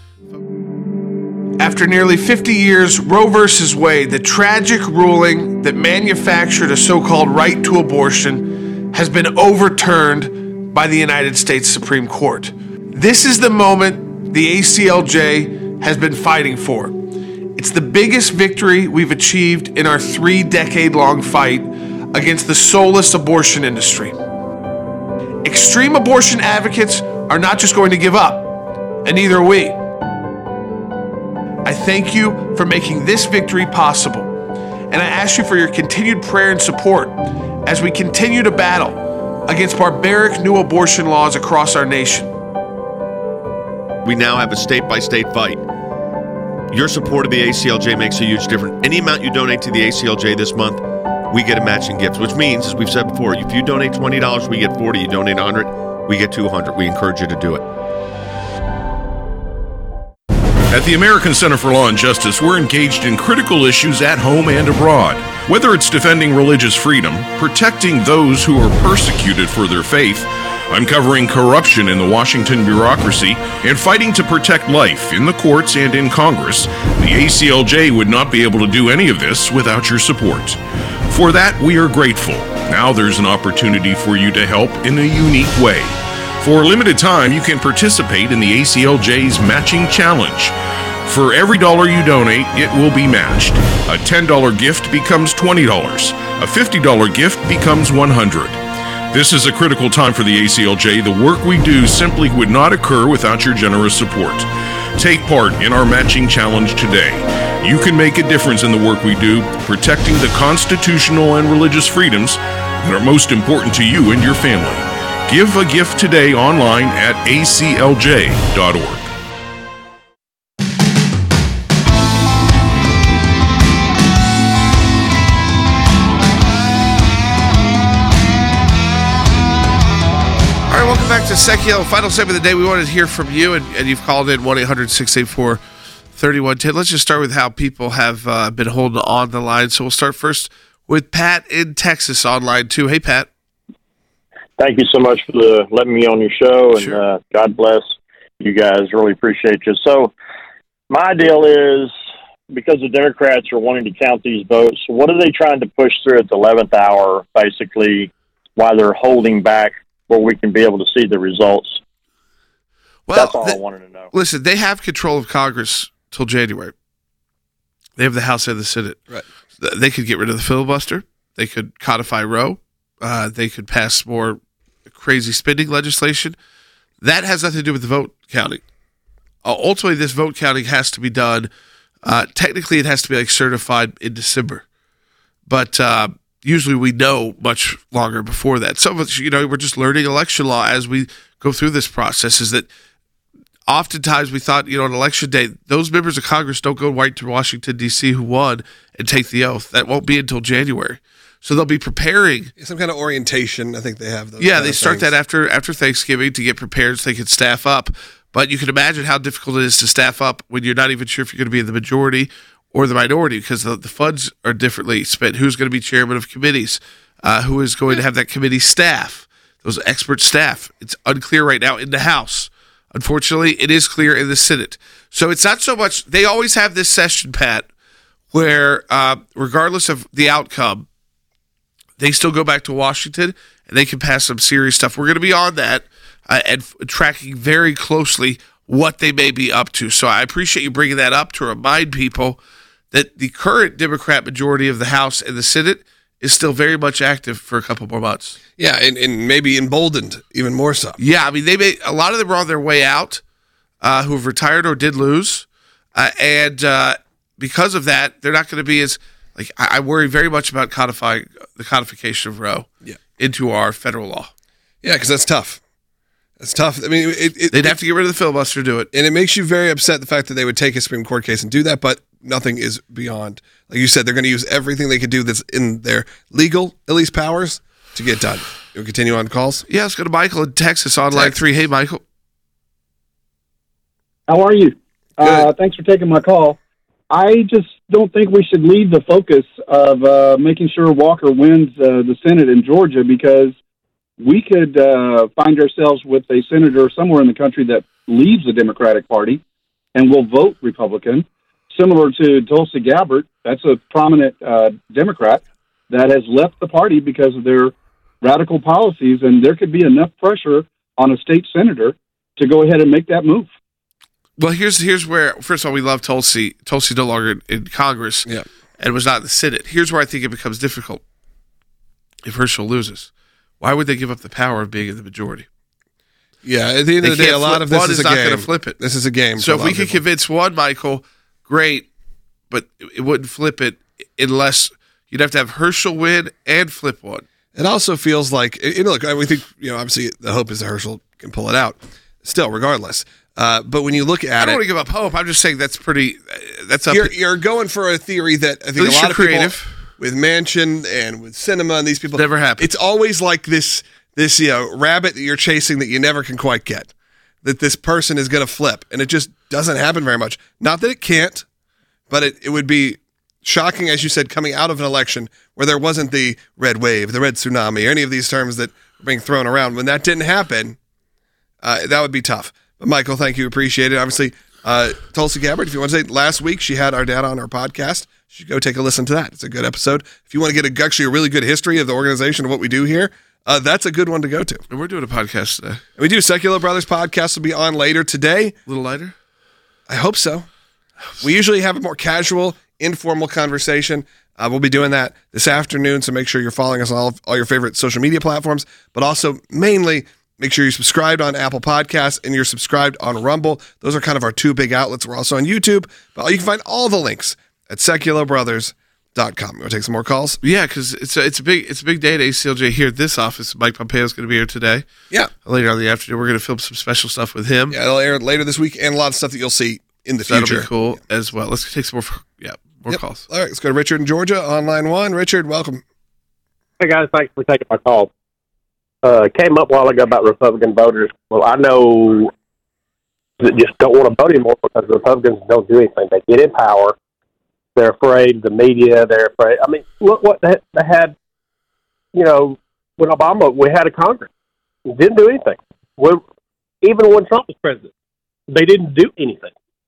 After nearly fifty years, Roe versus Wade, the tragic ruling that manufactured a so-called right to abortion, has been overturned by the United States Supreme Court. This is the moment the A C L J has been fighting for. It's the biggest victory we've achieved in our three-decade-long fight against the soulless abortion industry. Extreme abortion advocates are not just going to give up, and neither are we. I thank you for making this victory possible, and I ask you for your continued prayer and support as we continue to battle against barbaric new abortion laws across our nation. We now have a state-by-state fight. Your support of the A C L J makes a huge difference. Any amount you donate to the A C L J this month, we get a matching gift, which means, as we've said before, if you donate twenty dollars, we get forty dollars. You donate one hundred dollars, we get two hundred dollars. We encourage you to do it. At the American Center for Law and Justice, we're engaged in critical issues at home and abroad. Whether it's defending religious freedom, protecting those who are persecuted for their faith, uncovering corruption in the Washington bureaucracy, and fighting to protect life in the courts and in Congress, the A C L J would not be able to do any of this without your support. For that, we are grateful. Now there's an opportunity for you to help in a unique way. For a limited time, you can participate in the A C L J's Matching Challenge. For every dollar you donate, it will be matched. A ten dollars gift becomes twenty dollars. A fifty dollars gift becomes one hundred dollars. This is a critical time for the A C L J. The work we do simply would not occur without your generous support. Take part in our Matching Challenge today. You can make a difference in the work we do, protecting the constitutional and religious freedoms that are most important to you and your family. Give a gift today online at A C L J dot org. to Secular. Final segment of the day. We wanted to hear from you, and, and you've called in one eight hundred six eight four three one one zero. Let's just start with how people have uh, been holding on the line. So we'll start first with Pat in Texas on line two. Hey, Pat. Thank you so much for the, letting me on your show, and Sure. uh, God bless you guys. Really appreciate you. So my deal is, because the Democrats are wanting to count these votes, what are they trying to push through at the eleventh hour, basically, while they're holding back where we can be able to see the results? Well, That's all the- I wanted to know. Listen, they have control of Congress till January. They have the House and the Senate. Right. Th- They could get rid of the filibuster. They could codify Roe. Uh, they could pass more crazy spending legislation. That has nothing to do with the vote counting. Uh, ultimately, this vote counting has to be done. Uh, technically, it has to be like certified in December, but uh, usually we know much longer before that. Some of us, you know, we're just learning election law as we go through this process. Is that oftentimes we thought, you know, on election day, those members of Congress don't go right to Washington, D C who won and take the oath. That won't be until January. So they'll be preparing. Some kind of orientation. I think they have those. Yeah, kind they of start things. that after after Thanksgiving to get prepared so they can staff up. But you can imagine how difficult it is to staff up when you're not even sure if you're going to be in the majority or the minority, because the, the funds are differently spent. Who's going to be chairman of committees? Uh, who is going to have that committee staff? Those expert staff. It's unclear right now in the House. Unfortunately, it is clear in the Senate. So it's not so much. They always have this session, Pat, where uh, regardless of the outcome, they still go back to Washington and they can pass some serious stuff. We're going to be on that uh, and f- tracking very closely what they may be up to. So I appreciate you bringing that up to remind people that the current Democrat majority of the House and the Senate is still very much active for a couple more months. Yeah, and, and maybe emboldened even more so. Yeah, I mean, they may, a lot of them are on their way out uh, who have retired or did lose. Uh, and uh, because of that, they're not going to be as, like, I, I worry very much about codifying the codification of Roe Yeah. into our federal law. Yeah, because that's tough. That's tough. I mean, it, it, They'd have to get rid of the filibuster to do it. and it makes you very upset the fact that they would take a Supreme Court case and do that, but nothing is beyond. Like you said, they're going to use everything they could do that's in their legal, at least, powers to get done. You'll continue on calls? Yeah, let's go to Michael in Texas on line three. Hey, Michael. How are you? Uh, thanks for taking my call. I just don't think we should leave the focus of uh, making sure Walker wins uh, the Senate in Georgia, because we could uh, find ourselves with a senator somewhere in the country that leaves the Democratic Party and will vote Republican, similar to Tulsi Gabbard. That's a prominent uh, Democrat that has left the party because of their radical policies, and there could be enough pressure on a state senator to go ahead and make that move. Well, here's here's where, first of all, we love Tulsi. Tulsi no longer in, in Congress Yeah. and was not in the Senate. Here's where I think it becomes difficult if Herschel loses. Why would they give up the power of being in the majority? Yeah, at the end They of the day, can't a lot flip- of this one is, is a not game. gonna flip it. This is a game. So for a if lot we of could people. convince one, Michael, great, but it wouldn't flip it unless you'd have to have Herschel win and flip one. It also feels like, and look, I we think, you know, obviously the hope is that Herschel can pull it out still, regardless. Uh, but when you look I at don't it, want to give up hope. I'm just saying that's pretty, that's up you're, to, you're going for a theory that I think a least lot of you're people creative. with Manchin and with Cinema and these people, never happened. it's always like this, this, you know, rabbit that you're chasing that you never can quite get, that this person is going to flip. And it just doesn't happen very much. Not that it can't, but it, it would be shocking, as you said, coming out of an election where there wasn't the red wave, the red tsunami, or any of these terms that are being thrown around. When that didn't happen, uh, that would be tough. But Michael, thank you. Appreciate it. Obviously, uh, Tulsi Gabbard, if you want to say, last week she had our dad on her podcast. You should go take a listen to that. It's a good episode. If you want to get a, actually a really good history of the organization and what we do here, uh, that's a good one to go to. And we're doing a podcast today. And we do. Secular Brothers podcast will be on later today. A little lighter? I hope so. We usually have a more casual, informal conversation. Uh, we'll be doing that this afternoon, so make sure you're following us on all, all your favorite social media platforms, but also mainly make sure you're subscribed on Apple Podcasts and you're subscribed on Rumble. Those are kind of our two big outlets. We're also on YouTube, but you can find all the links at secular brothers dot com. You want to take some more calls? Yeah, because it's a, it's a big it's a big day at A C L J here at this office. Mike Pompeo is going to be here today. Yeah. Later on in the afternoon, we're going to film some special stuff with him. Yeah, it'll air later this week, and a lot of stuff that you'll see in the So future. that'll be cool as well. Let's take some more, yeah, more Yep. calls. All right, let's go to Richard in Georgia on line one. Richard, welcome. Hey guys, thanks for taking my call. uh, came up a while ago about Republican voters. Well, I know that just don't want to vote anymore because Republicans don't do anything. They get in power. They're afraid. The media, they're afraid. I mean, look what they, they had, you know, when Obama, we had a Congress. Didn't do anything. When, even when Trump was president, they didn't do anything.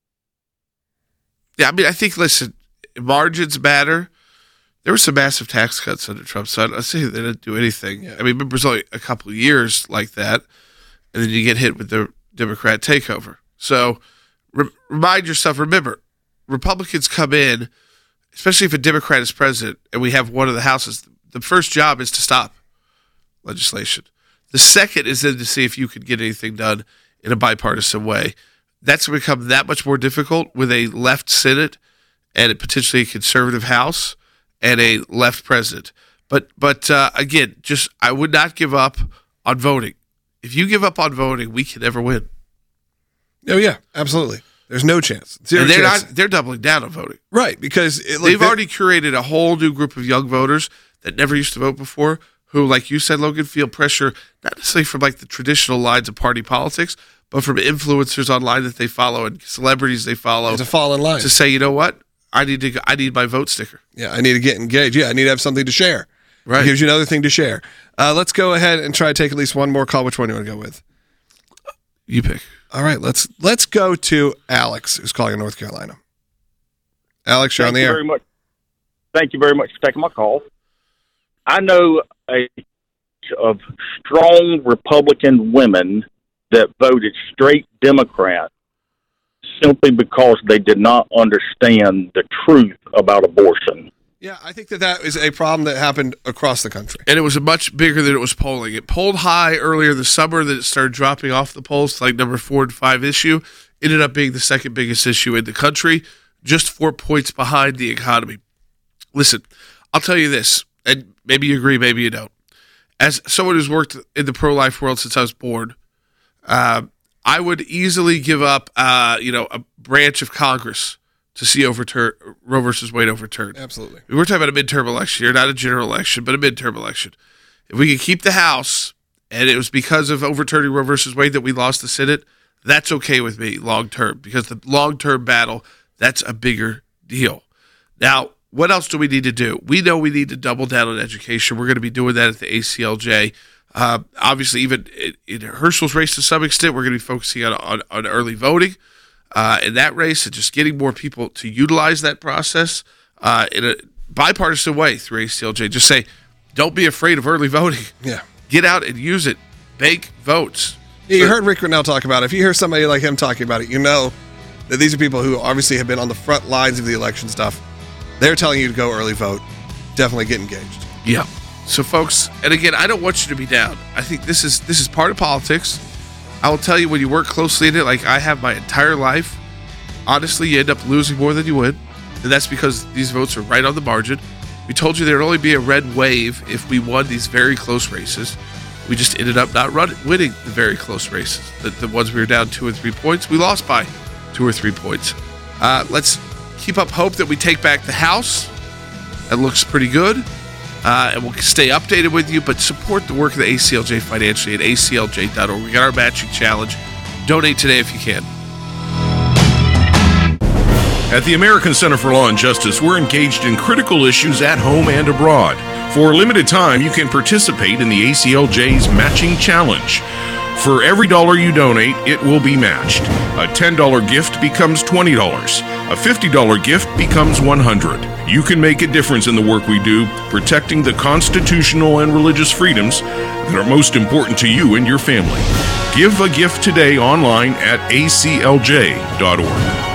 Yeah, I mean, I think, listen, margins matter. There were some massive tax cuts under Trump, so I say they didn't do anything. Yeah. I mean, remember, it was only a couple of years like that, and then you get hit with the Democrat takeover. So re- remind yourself, remember, Republicans come in, especially if a Democrat is president, and we have one of the houses, the first job is to stop legislation. The second is then to see if you can get anything done in a bipartisan way. That's become that much more difficult with a left Senate and a potentially a conservative House and a left president. But but uh, again, just I would not give up on voting. If you give up on voting, we can never win. Oh yeah, absolutely. There's no chance. Zero and they're chance. not. They're doubling down on voting, right? Because it, like, they've already curated a whole new group of young voters that never used to vote before, who, like you said, Logan, feel pressure not necessarily from like the traditional lines of party politics, but from influencers online that they follow and celebrities they follow to fall in line to say, you know what, I need to. I need my vote sticker. Yeah, I need to get engaged. Yeah, I need to have something to share. Right, it gives you another thing to share. Uh, let's go ahead and try to take at least one more call. Which one do you want to go with? You pick. All right, let's let's go to Alex, who's calling in North Carolina. Alex, you're Thank on the you air. Very much. Thank you very much for taking my call. I know a of strong Republican women that voted straight Democrat simply because they did not understand the truth about abortion. Yeah, I think that that is a problem that happened across the country. And it was much bigger than it was polling. It polled high earlier this summer, then it started dropping off the polls to like number four and five issue. It ended up being the second biggest issue in the country, just four points behind the economy. Listen, I'll tell you this, and maybe you agree, maybe you don't. As someone who's worked in the pro-life world since I was born, uh, I would easily give up, uh, you know, a branch of Congress to see overturn Roe versus Wade overturned. Absolutely. We're talking about a midterm election here, not a general election, but a midterm election. If we could keep the House, and it was because of overturning Roe versus Wade that we lost the Senate, that's okay with me long term, because the long term battle, that's a bigger deal. Now, what else do we need to do? We know we need to double down on education. We're going to be doing that at the A C L J. Uh, obviously, even in, in Herschel's race to some extent, we're going to be focusing on, on, on early voting. Uh, in that race, and just getting more people to utilize that process uh, in a bipartisan way through A C L J. Just say, don't be afraid of early voting. Yeah. Get out and use it. Bank votes. Yeah, you heard Rick Grinnell talk about it. If you hear somebody like him talking about it, you know that these are people who obviously have been on the front lines of the election stuff. They're telling you to go early vote. Definitely get engaged. Yeah. So, folks, and again, I don't want you to be down. I think this is this is part of politics. I will tell you, when you work closely in it, like I have my entire life, honestly, you end up losing more than you win. And that's because these votes are right on the margin. We told you there would only be a red wave if we won these very close races. We just ended up not run, winning the very close races. The, the ones we were down two or three points, we lost by two or three points. Uh, let's keep up hope that we take back the House. That looks pretty good. Uh, and we'll stay updated with you, but support the work of the A C L J financially at A C L J dot org. We got our matching challenge. Donate today if you can. At the American Center for Law and Justice, we're engaged in critical issues at home and abroad. For a limited time, you can participate in the A C L J's Matching Challenge. For every dollar you donate, it will be matched. A ten dollar gift becomes twenty dollars. A fifty dollar gift becomes one hundred dollars. You can make a difference in the work we do, protecting the constitutional and religious freedoms that are most important to you and your family. Give a gift today online at A C L J dot org.